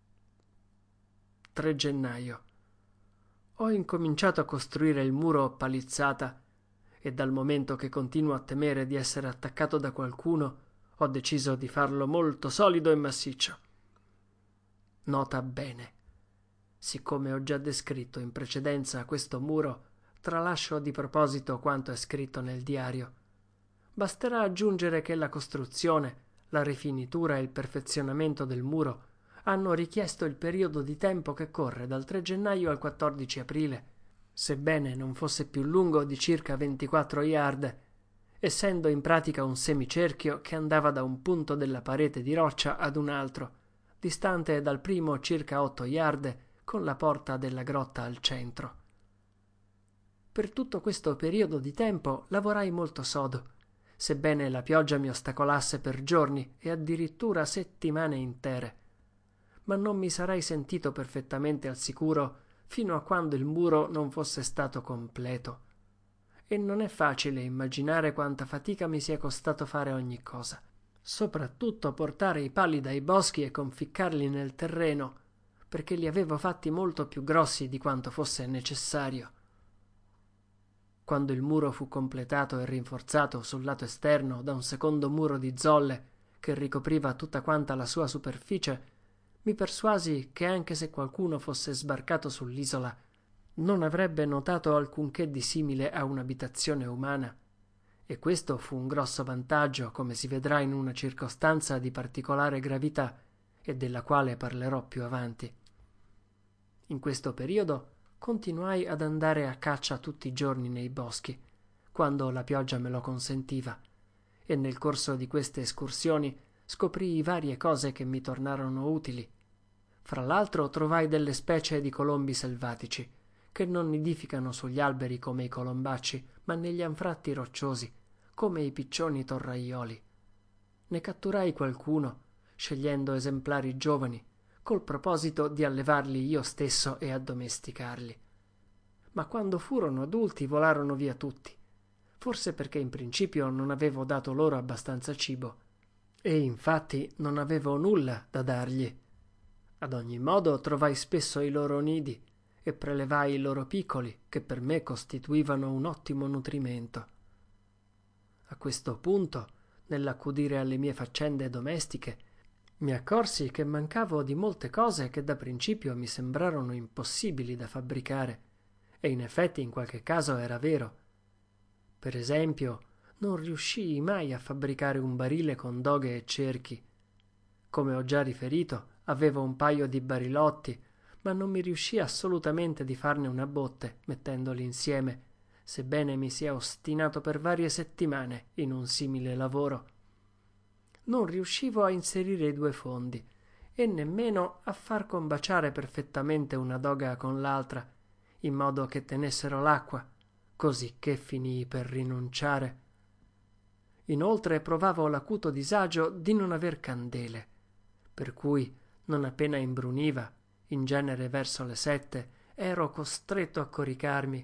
tre gennaio. Ho incominciato a costruire il muro palizzata e dal momento che continuo a temere di essere attaccato da qualcuno, ho deciso di farlo molto solido e massiccio. Nota bene. Siccome ho già descritto in precedenza questo muro, tralascio di proposito quanto è scritto nel diario. Basterà aggiungere che la costruzione, la rifinitura e il perfezionamento del muro hanno richiesto il periodo di tempo che corre dal tre gennaio al quattordici aprile, sebbene non fosse più lungo di circa ventiquattro yard, essendo in pratica un semicerchio che andava da un punto della parete di roccia ad un altro, distante dal primo circa otto yard, con la porta della grotta al centro. Per tutto questo periodo di tempo lavorai molto sodo, sebbene la pioggia mi ostacolasse per giorni e addirittura settimane intere. Ma non mi sarei sentito perfettamente al sicuro fino a quando il muro non fosse stato completo. E non è facile immaginare quanta fatica mi sia costato fare ogni cosa. Soprattutto portare i pali dai boschi e conficcarli nel terreno, perché li avevo fatti molto più grossi di quanto fosse necessario. Quando il muro fu completato e rinforzato sul lato esterno da un secondo muro di zolle che ricopriva tutta quanta la sua superficie, mi persuasi che anche se qualcuno fosse sbarcato sull'isola non avrebbe notato alcunché di simile a un'abitazione umana, e questo fu un grosso vantaggio, come si vedrà in una circostanza di particolare gravità e della quale parlerò più avanti. In questo periodo continuai ad andare a caccia tutti i giorni nei boschi, quando la pioggia me lo consentiva, e nel corso di queste escursioni scoprii varie cose che mi tornarono utili. Fra l'altro trovai delle specie di colombi selvatici, che non nidificano sugli alberi come i colombacci, ma negli anfratti rocciosi, come i piccioni torraioli. Ne catturai qualcuno, scegliendo esemplari giovani, col proposito di allevarli io stesso e addomesticarli. Ma quando furono adulti volarono via tutti, forse perché in principio non avevo dato loro abbastanza cibo, e infatti non avevo nulla da dargli. Ad ogni modo trovai spesso i loro nidi e prelevai i loro piccoli, che per me costituivano un ottimo nutrimento. A questo punto, nell'accudire alle mie faccende domestiche, mi accorsi che mancavo di molte cose che da principio mi sembrarono impossibili da fabbricare, e in effetti in qualche caso era vero. Per esempio, non riuscii mai a fabbricare un barile con doghe e cerchi. Come ho già riferito, avevo un paio di barilotti, ma non mi riuscì assolutamente di farne una botte mettendoli insieme, sebbene mi sia ostinato per varie settimane in un simile lavoro. Non riuscivo a inserire i due fondi e nemmeno a far combaciare perfettamente una doga con l'altra, in modo che tenessero l'acqua, così che finii per rinunciare. Inoltre provavo l'acuto disagio di non aver candele, per cui, non appena imbruniva, in genere verso le sette, ero costretto a coricarmi.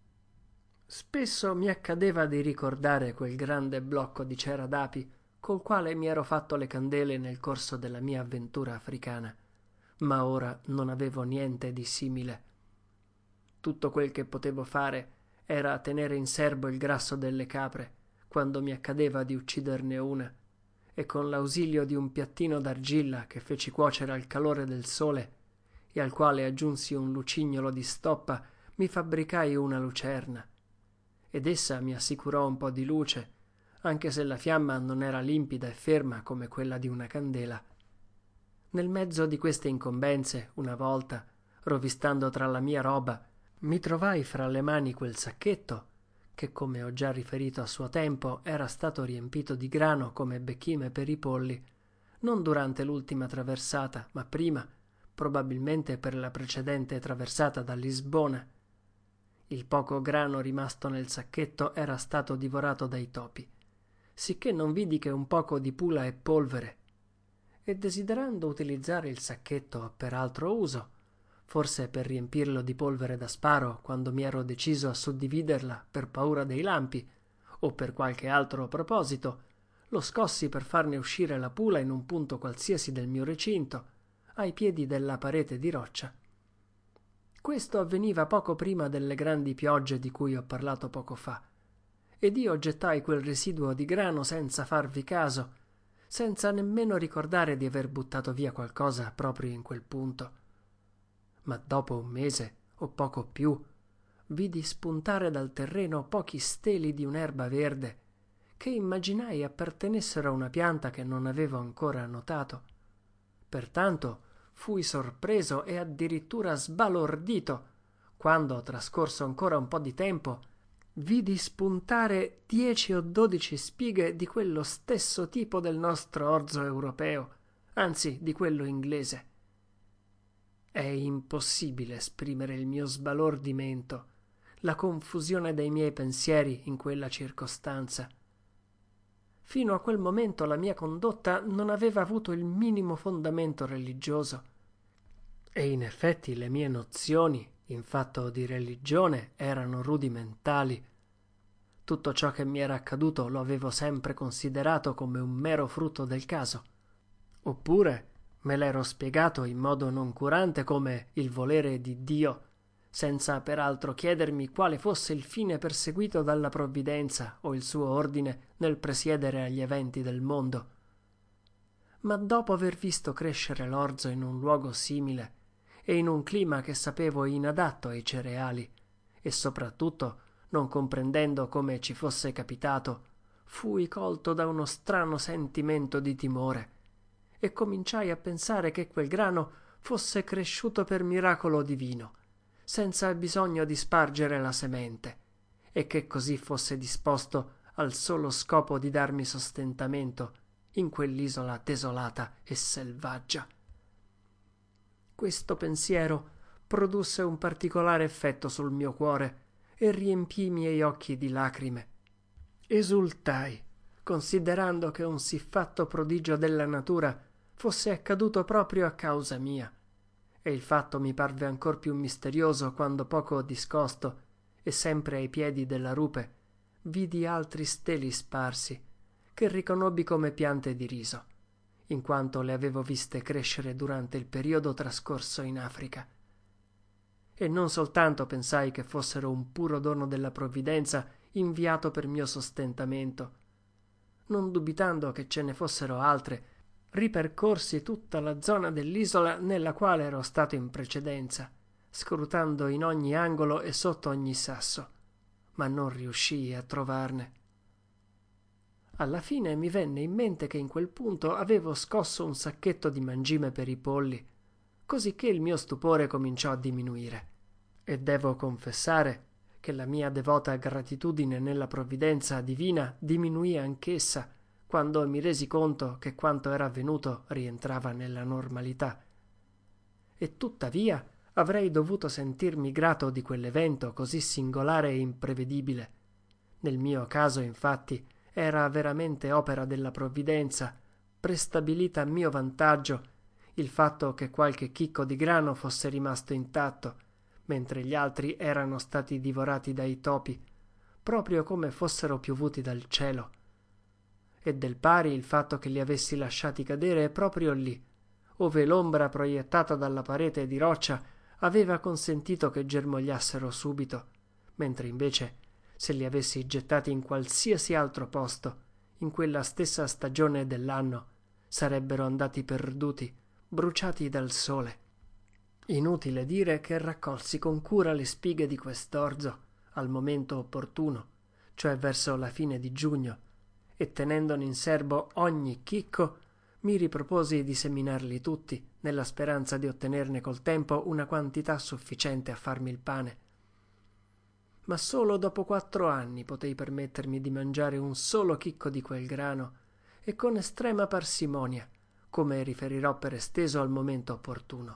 Spesso mi accadeva di ricordare quel grande blocco di cera d'api col quale mi ero fatto le candele nel corso della mia avventura africana, ma ora non avevo niente di simile. Tutto quel che potevo fare era tenere in serbo il grasso delle capre, quando mi accadeva di ucciderne una, e con l'ausilio di un piattino d'argilla che feci cuocere al calore del sole e al quale aggiunsi un lucignolo di stoppa, mi fabbricai una lucerna, ed essa mi assicurò un po' di luce, anche se la fiamma non era limpida e ferma come quella di una candela. Nel mezzo di queste incombenze, una volta, rovistando tra la mia roba, mi trovai fra le mani quel sacchetto, che come ho già riferito a suo tempo era stato riempito di grano come becchime per i polli, non durante l'ultima traversata, ma prima, probabilmente per la precedente traversata da Lisbona. Il poco grano rimasto nel sacchetto era stato divorato dai topi, sicché non vidi che un poco di pula e polvere, e desiderando utilizzare il sacchetto per altro uso, forse per riempirlo di polvere da sparo quando mi ero deciso a suddividerla per paura dei lampi, o per qualche altro proposito, lo scossi per farne uscire la pula in un punto qualsiasi del mio recinto, ai piedi della parete di roccia. Questo avveniva poco prima delle grandi piogge di cui ho parlato poco fa, ed io gettai quel residuo di grano senza farvi caso, senza nemmeno ricordare di aver buttato via qualcosa proprio in quel punto. Ma dopo un mese, o poco più, vidi spuntare dal terreno pochi steli di un'erba verde, che immaginai appartenessero a una pianta che non avevo ancora notato. Pertanto fui sorpreso e addirittura sbalordito quando, trascorso ancora un po' di tempo, vidi spuntare dieci o dodici spighe di quello stesso tipo del nostro orzo europeo, anzi di quello inglese. È impossibile esprimere il mio sbalordimento, la confusione dei miei pensieri in quella circostanza. Fino a quel momento la mia condotta non aveva avuto il minimo fondamento religioso, e in effetti le mie nozioni in fatto di religione erano rudimentali. Tutto ciò che mi era accaduto lo avevo sempre considerato come un mero frutto del caso, oppure me l'ero spiegato in modo noncurante come il volere di Dio, senza peraltro chiedermi quale fosse il fine perseguito dalla provvidenza o il suo ordine nel presiedere agli eventi del mondo. Ma dopo aver visto crescere l'orzo in un luogo simile e in un clima che sapevo inadatto ai cereali, e soprattutto non comprendendo come ci fosse capitato, fui colto da uno strano sentimento di timore e cominciai a pensare che quel grano fosse cresciuto per miracolo divino, senza bisogno di spargere la semente, e che così fosse disposto al solo scopo di darmi sostentamento in quell'isola desolata e selvaggia. Questo pensiero produsse un particolare effetto sul mio cuore e riempì i miei occhi di lacrime. Esultai, considerando che un siffatto prodigio della natura fosse accaduto proprio a causa mia, e il fatto mi parve ancor più misterioso quando poco discosto e sempre ai piedi della rupe vidi altri steli sparsi che riconobbi come piante di riso, in quanto le avevo viste crescere durante il periodo trascorso in Africa. E non soltanto pensai che fossero un puro dono della provvidenza inviato per mio sostentamento. Non dubitando che ce ne fossero altre, ripercorsi tutta la zona dell'isola nella quale ero stato in precedenza, scrutando in ogni angolo e sotto ogni sasso, ma non riuscii a trovarne. Alla fine mi venne in mente che in quel punto avevo scosso un sacchetto di mangime per i polli, cosicché il mio stupore cominciò a diminuire. E devo confessare che la mia devota gratitudine nella provvidenza divina diminuì anch'essa quando mi resi conto che quanto era avvenuto rientrava nella normalità. E tuttavia avrei dovuto sentirmi grato di quell'evento così singolare e imprevedibile. Nel mio caso, infatti, era veramente opera della provvidenza, prestabilita a mio vantaggio, il fatto che qualche chicco di grano fosse rimasto intatto, mentre gli altri erano stati divorati dai topi, proprio come fossero piovuti dal cielo. E del pari il fatto che li avessi lasciati cadere proprio lì, ove l'ombra proiettata dalla parete di roccia aveva consentito che germogliassero subito, mentre invece se li avessi gettati in qualsiasi altro posto, in quella stessa stagione dell'anno, sarebbero andati perduti, bruciati dal sole. Inutile dire che raccolsi con cura le spighe di quest'orzo al momento opportuno, cioè verso la fine di giugno, e tenendone in serbo ogni chicco, mi riproposi di seminarli tutti, nella speranza di ottenerne col tempo una quantità sufficiente a farmi il pane. Ma solo dopo quattro anni potei permettermi di mangiare un solo chicco di quel grano, e con estrema parsimonia, come riferirò per esteso al momento opportuno.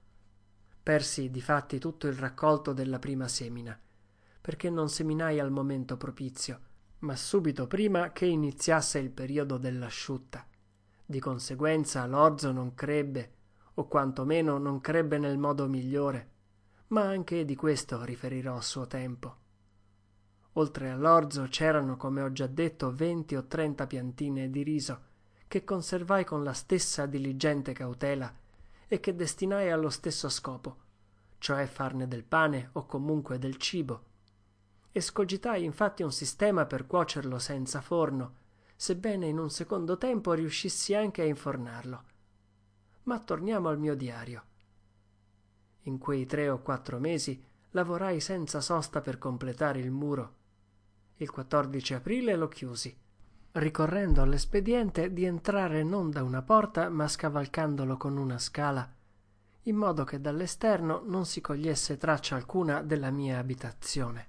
Persi difatti tutto il raccolto della prima semina, perché non seminai al momento propizio, ma subito prima che iniziasse il periodo dell'asciutta. Di conseguenza l'orzo non crebbe, o quantomeno non crebbe nel modo migliore, ma anche di questo riferirò a suo tempo. Oltre all'orzo c'erano, come ho già detto, venti o trenta piantine di riso, che conservai con la stessa diligente cautela e che destinai allo stesso scopo, cioè farne del pane o comunque del cibo. Escogitai infatti un sistema per cuocerlo senza forno, sebbene in un secondo tempo riuscissi anche a infornarlo. Ma torniamo al mio diario. In quei tre o quattro mesi lavorai senza sosta per completare il muro. Il quattordici aprile lo chiusi, ricorrendo all'espediente di entrare non da una porta ma scavalcandolo con una scala, in modo che dall'esterno non si cogliesse traccia alcuna della mia abitazione.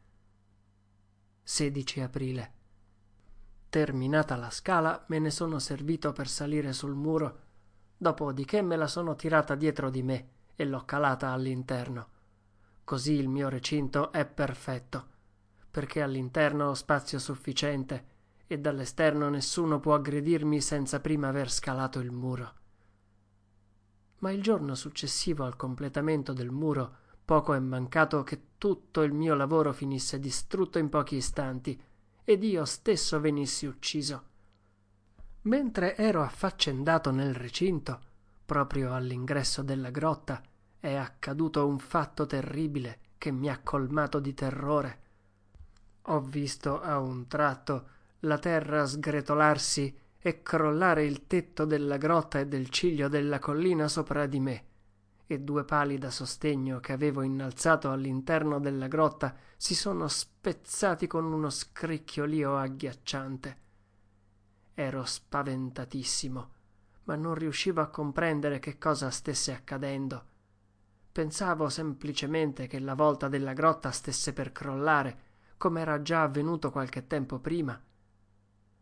sedici aprile. Terminata la scala me ne sono servito per salire sul muro, dopodiché me la sono tirata dietro di me e l'ho calata all'interno. Così il mio recinto è perfetto, perché all'interno ho spazio sufficiente e dall'esterno nessuno può aggredirmi senza prima aver scalato il muro. Ma il giorno successivo al completamento del muro poco è mancato che tutto il mio lavoro finisse distrutto in pochi istanti ed io stesso venissi ucciso. Mentre ero affaccendato nel recinto, proprio all'ingresso della grotta, è accaduto un fatto terribile che mi ha colmato di terrore. Ho visto a un tratto la terra sgretolarsi e crollare il tetto della grotta e del ciglio della collina sopra di me, e due pali da sostegno che avevo innalzato all'interno della grotta si sono spezzati con uno scricchiolio agghiacciante. Ero spaventatissimo, ma non riuscivo a comprendere che cosa stesse accadendo. Pensavo semplicemente che la volta della grotta stesse per crollare, come era già avvenuto qualche tempo prima.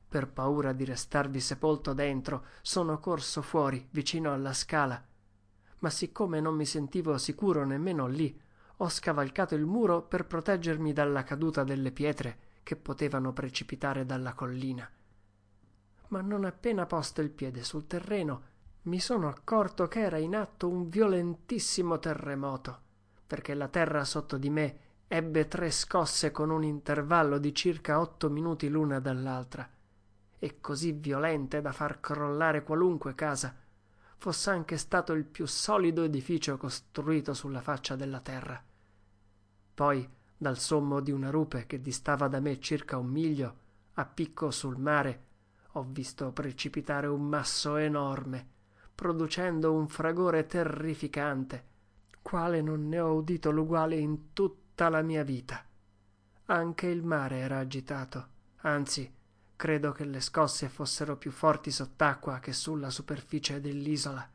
Per paura di restarvi sepolto dentro, sono corso fuori, vicino alla scala. Ma siccome non mi sentivo sicuro nemmeno lì, ho scavalcato il muro per proteggermi dalla caduta delle pietre che potevano precipitare dalla collina. Ma non appena posto il piede sul terreno, mi sono accorto che era in atto un violentissimo terremoto, perché la terra sotto di me ebbe tre scosse con un intervallo di circa otto minuti l'una dall'altra, e così violente da far crollare qualunque casa, fosse anche stato il più solido edificio costruito sulla faccia della terra. Poi, dal sommo di una rupe che distava da me circa un miglio, a picco sul mare, ho visto precipitare un masso enorme, producendo un fragore terrificante, quale non ne ho udito l'uguale in tutta la mia vita. Anche il mare era agitato, anzi, credo che le scosse fossero più forti sott'acqua che sulla superficie dell'isola.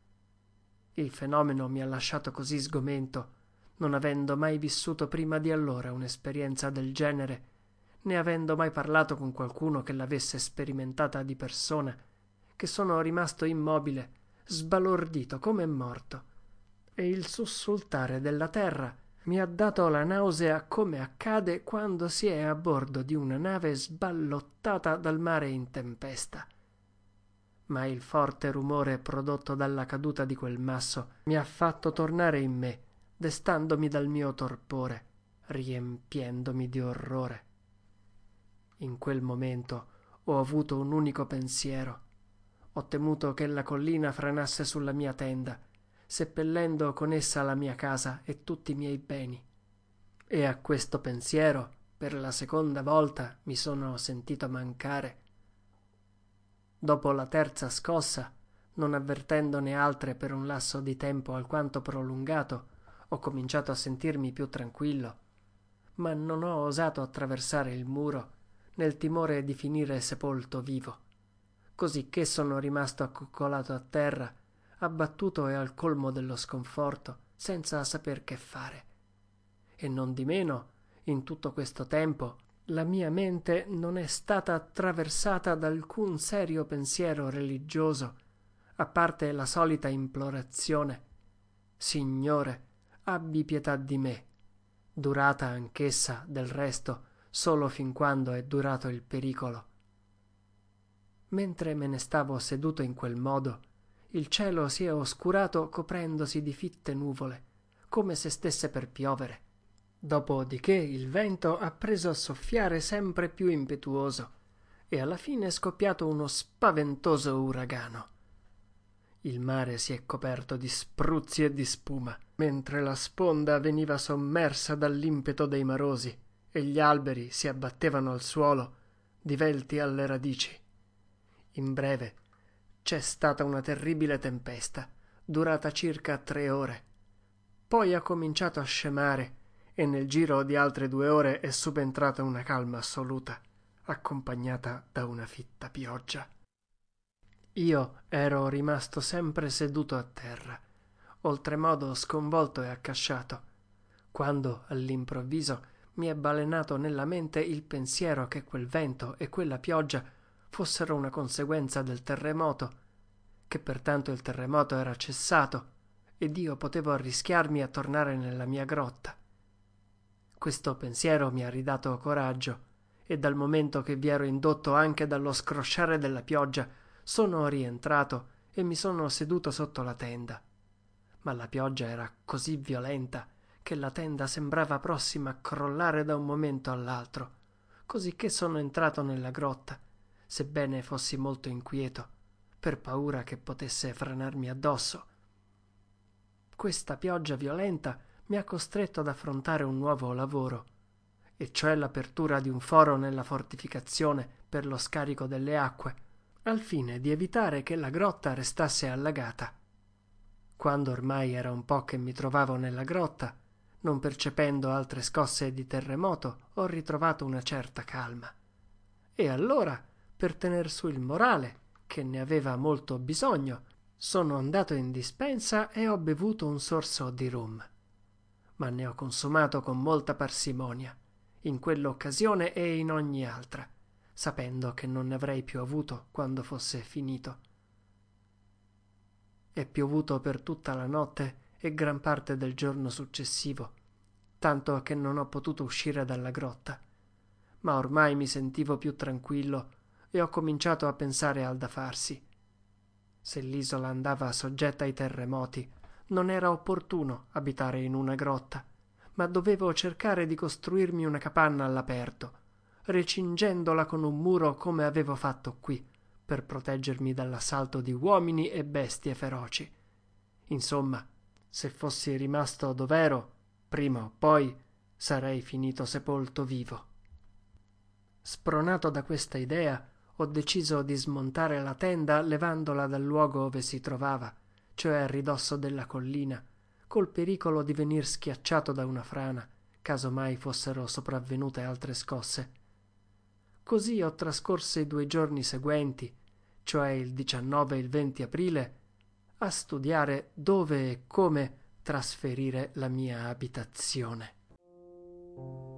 Il fenomeno mi ha lasciato così sgomento, non avendo mai vissuto prima di allora un'esperienza del genere, né avendo mai parlato con qualcuno che l'avesse sperimentata di persona, che sono rimasto immobile, sbalordito come morto, e il sussultare della terra mi ha dato la nausea come accade quando si è a bordo di una nave sballottata dal mare in tempesta. Ma il forte rumore prodotto dalla caduta di quel masso mi ha fatto tornare in me, destandomi dal mio torpore, riempiendomi di orrore. In quel momento ho avuto un unico pensiero. Ho temuto che la collina frenasse sulla mia tenda, seppellendo con essa la mia casa e tutti i miei beni. E a questo pensiero, per la seconda volta, mi sono sentito mancare. Dopo la terza scossa, non avvertendone altre per un lasso di tempo alquanto prolungato, ho cominciato a sentirmi più tranquillo, ma non ho osato attraversare il muro nel timore di finire sepolto vivo, cosicché sono rimasto accoccolato a terra, abbattuto e al colmo dello sconforto, senza saper che fare. E nondimeno, in tutto questo tempo, la mia mente non è stata attraversata da alcun serio pensiero religioso, a parte la solita implorazione: Signore, abbi pietà di me, durata anch'essa, del resto, solo fin quando è durato il pericolo. Mentre me ne stavo seduto in quel modo, il cielo si è oscurato coprendosi di fitte nuvole, come se stesse per piovere. Dopodiché il vento ha preso a soffiare sempre più impetuoso e alla fine è scoppiato uno spaventoso uragano. Il mare si è coperto di spruzzi e di spuma, mentre la sponda veniva sommersa dall'impeto dei marosi e gli alberi si abbattevano al suolo, divelti alle radici. In breve, c'è stata una terribile tempesta, durata circa tre ore. Poi ha cominciato a scemare e nel giro di altre due ore è subentrata una calma assoluta, accompagnata da una fitta pioggia. Io ero rimasto sempre seduto a terra, oltremodo sconvolto e accasciato, quando all'improvviso mi è balenato nella mente il pensiero che quel vento e quella pioggia fossero una conseguenza del terremoto, che pertanto il terremoto era cessato ed io potevo arrischiarmi a tornare nella mia grotta. Questo pensiero mi ha ridato coraggio e dal momento che vi ero indotto anche dallo scrosciare della pioggia sono rientrato e mi sono seduto sotto la tenda. Ma la pioggia era così violenta che la tenda sembrava prossima a crollare da un momento all'altro, cosicché sono entrato nella grotta, sebbene fossi molto inquieto, per paura che potesse franarmi addosso. Questa pioggia violenta mi ha costretto ad affrontare un nuovo lavoro, e cioè l'apertura di un foro nella fortificazione per lo scarico delle acque, al fine di evitare che la grotta restasse allagata. Quando ormai era un po' che mi trovavo nella grotta, non percependo altre scosse di terremoto, ho ritrovato una certa calma. E allora, per tener su il morale, che ne aveva molto bisogno, sono andato in dispensa e ho bevuto un sorso di rum. Ma ne ho consumato con molta parsimonia, in quell'occasione e in ogni altra, sapendo che non ne avrei più avuto quando fosse finito. È piovuto per tutta la notte e gran parte del giorno successivo, tanto che non ho potuto uscire dalla grotta, ma ormai mi sentivo più tranquillo e ho cominciato a pensare al da farsi. Se l'isola andava soggetta ai terremoti, non era opportuno abitare in una grotta, ma dovevo cercare di costruirmi una capanna all'aperto, recingendola con un muro come avevo fatto qui, per proteggermi dall'assalto di uomini e bestie feroci. Insomma, se fossi rimasto dov'ero, prima o poi sarei finito sepolto vivo. Spronato da questa idea, ho deciso di smontare la tenda levandola dal luogo ove si trovava, cioè a ridosso della collina, col pericolo di venir schiacciato da una frana, caso mai fossero sopravvenute altre scosse. Così ho trascorso i due giorni seguenti, cioè il diciannove e il venti aprile, a studiare dove e come trasferire la mia abitazione.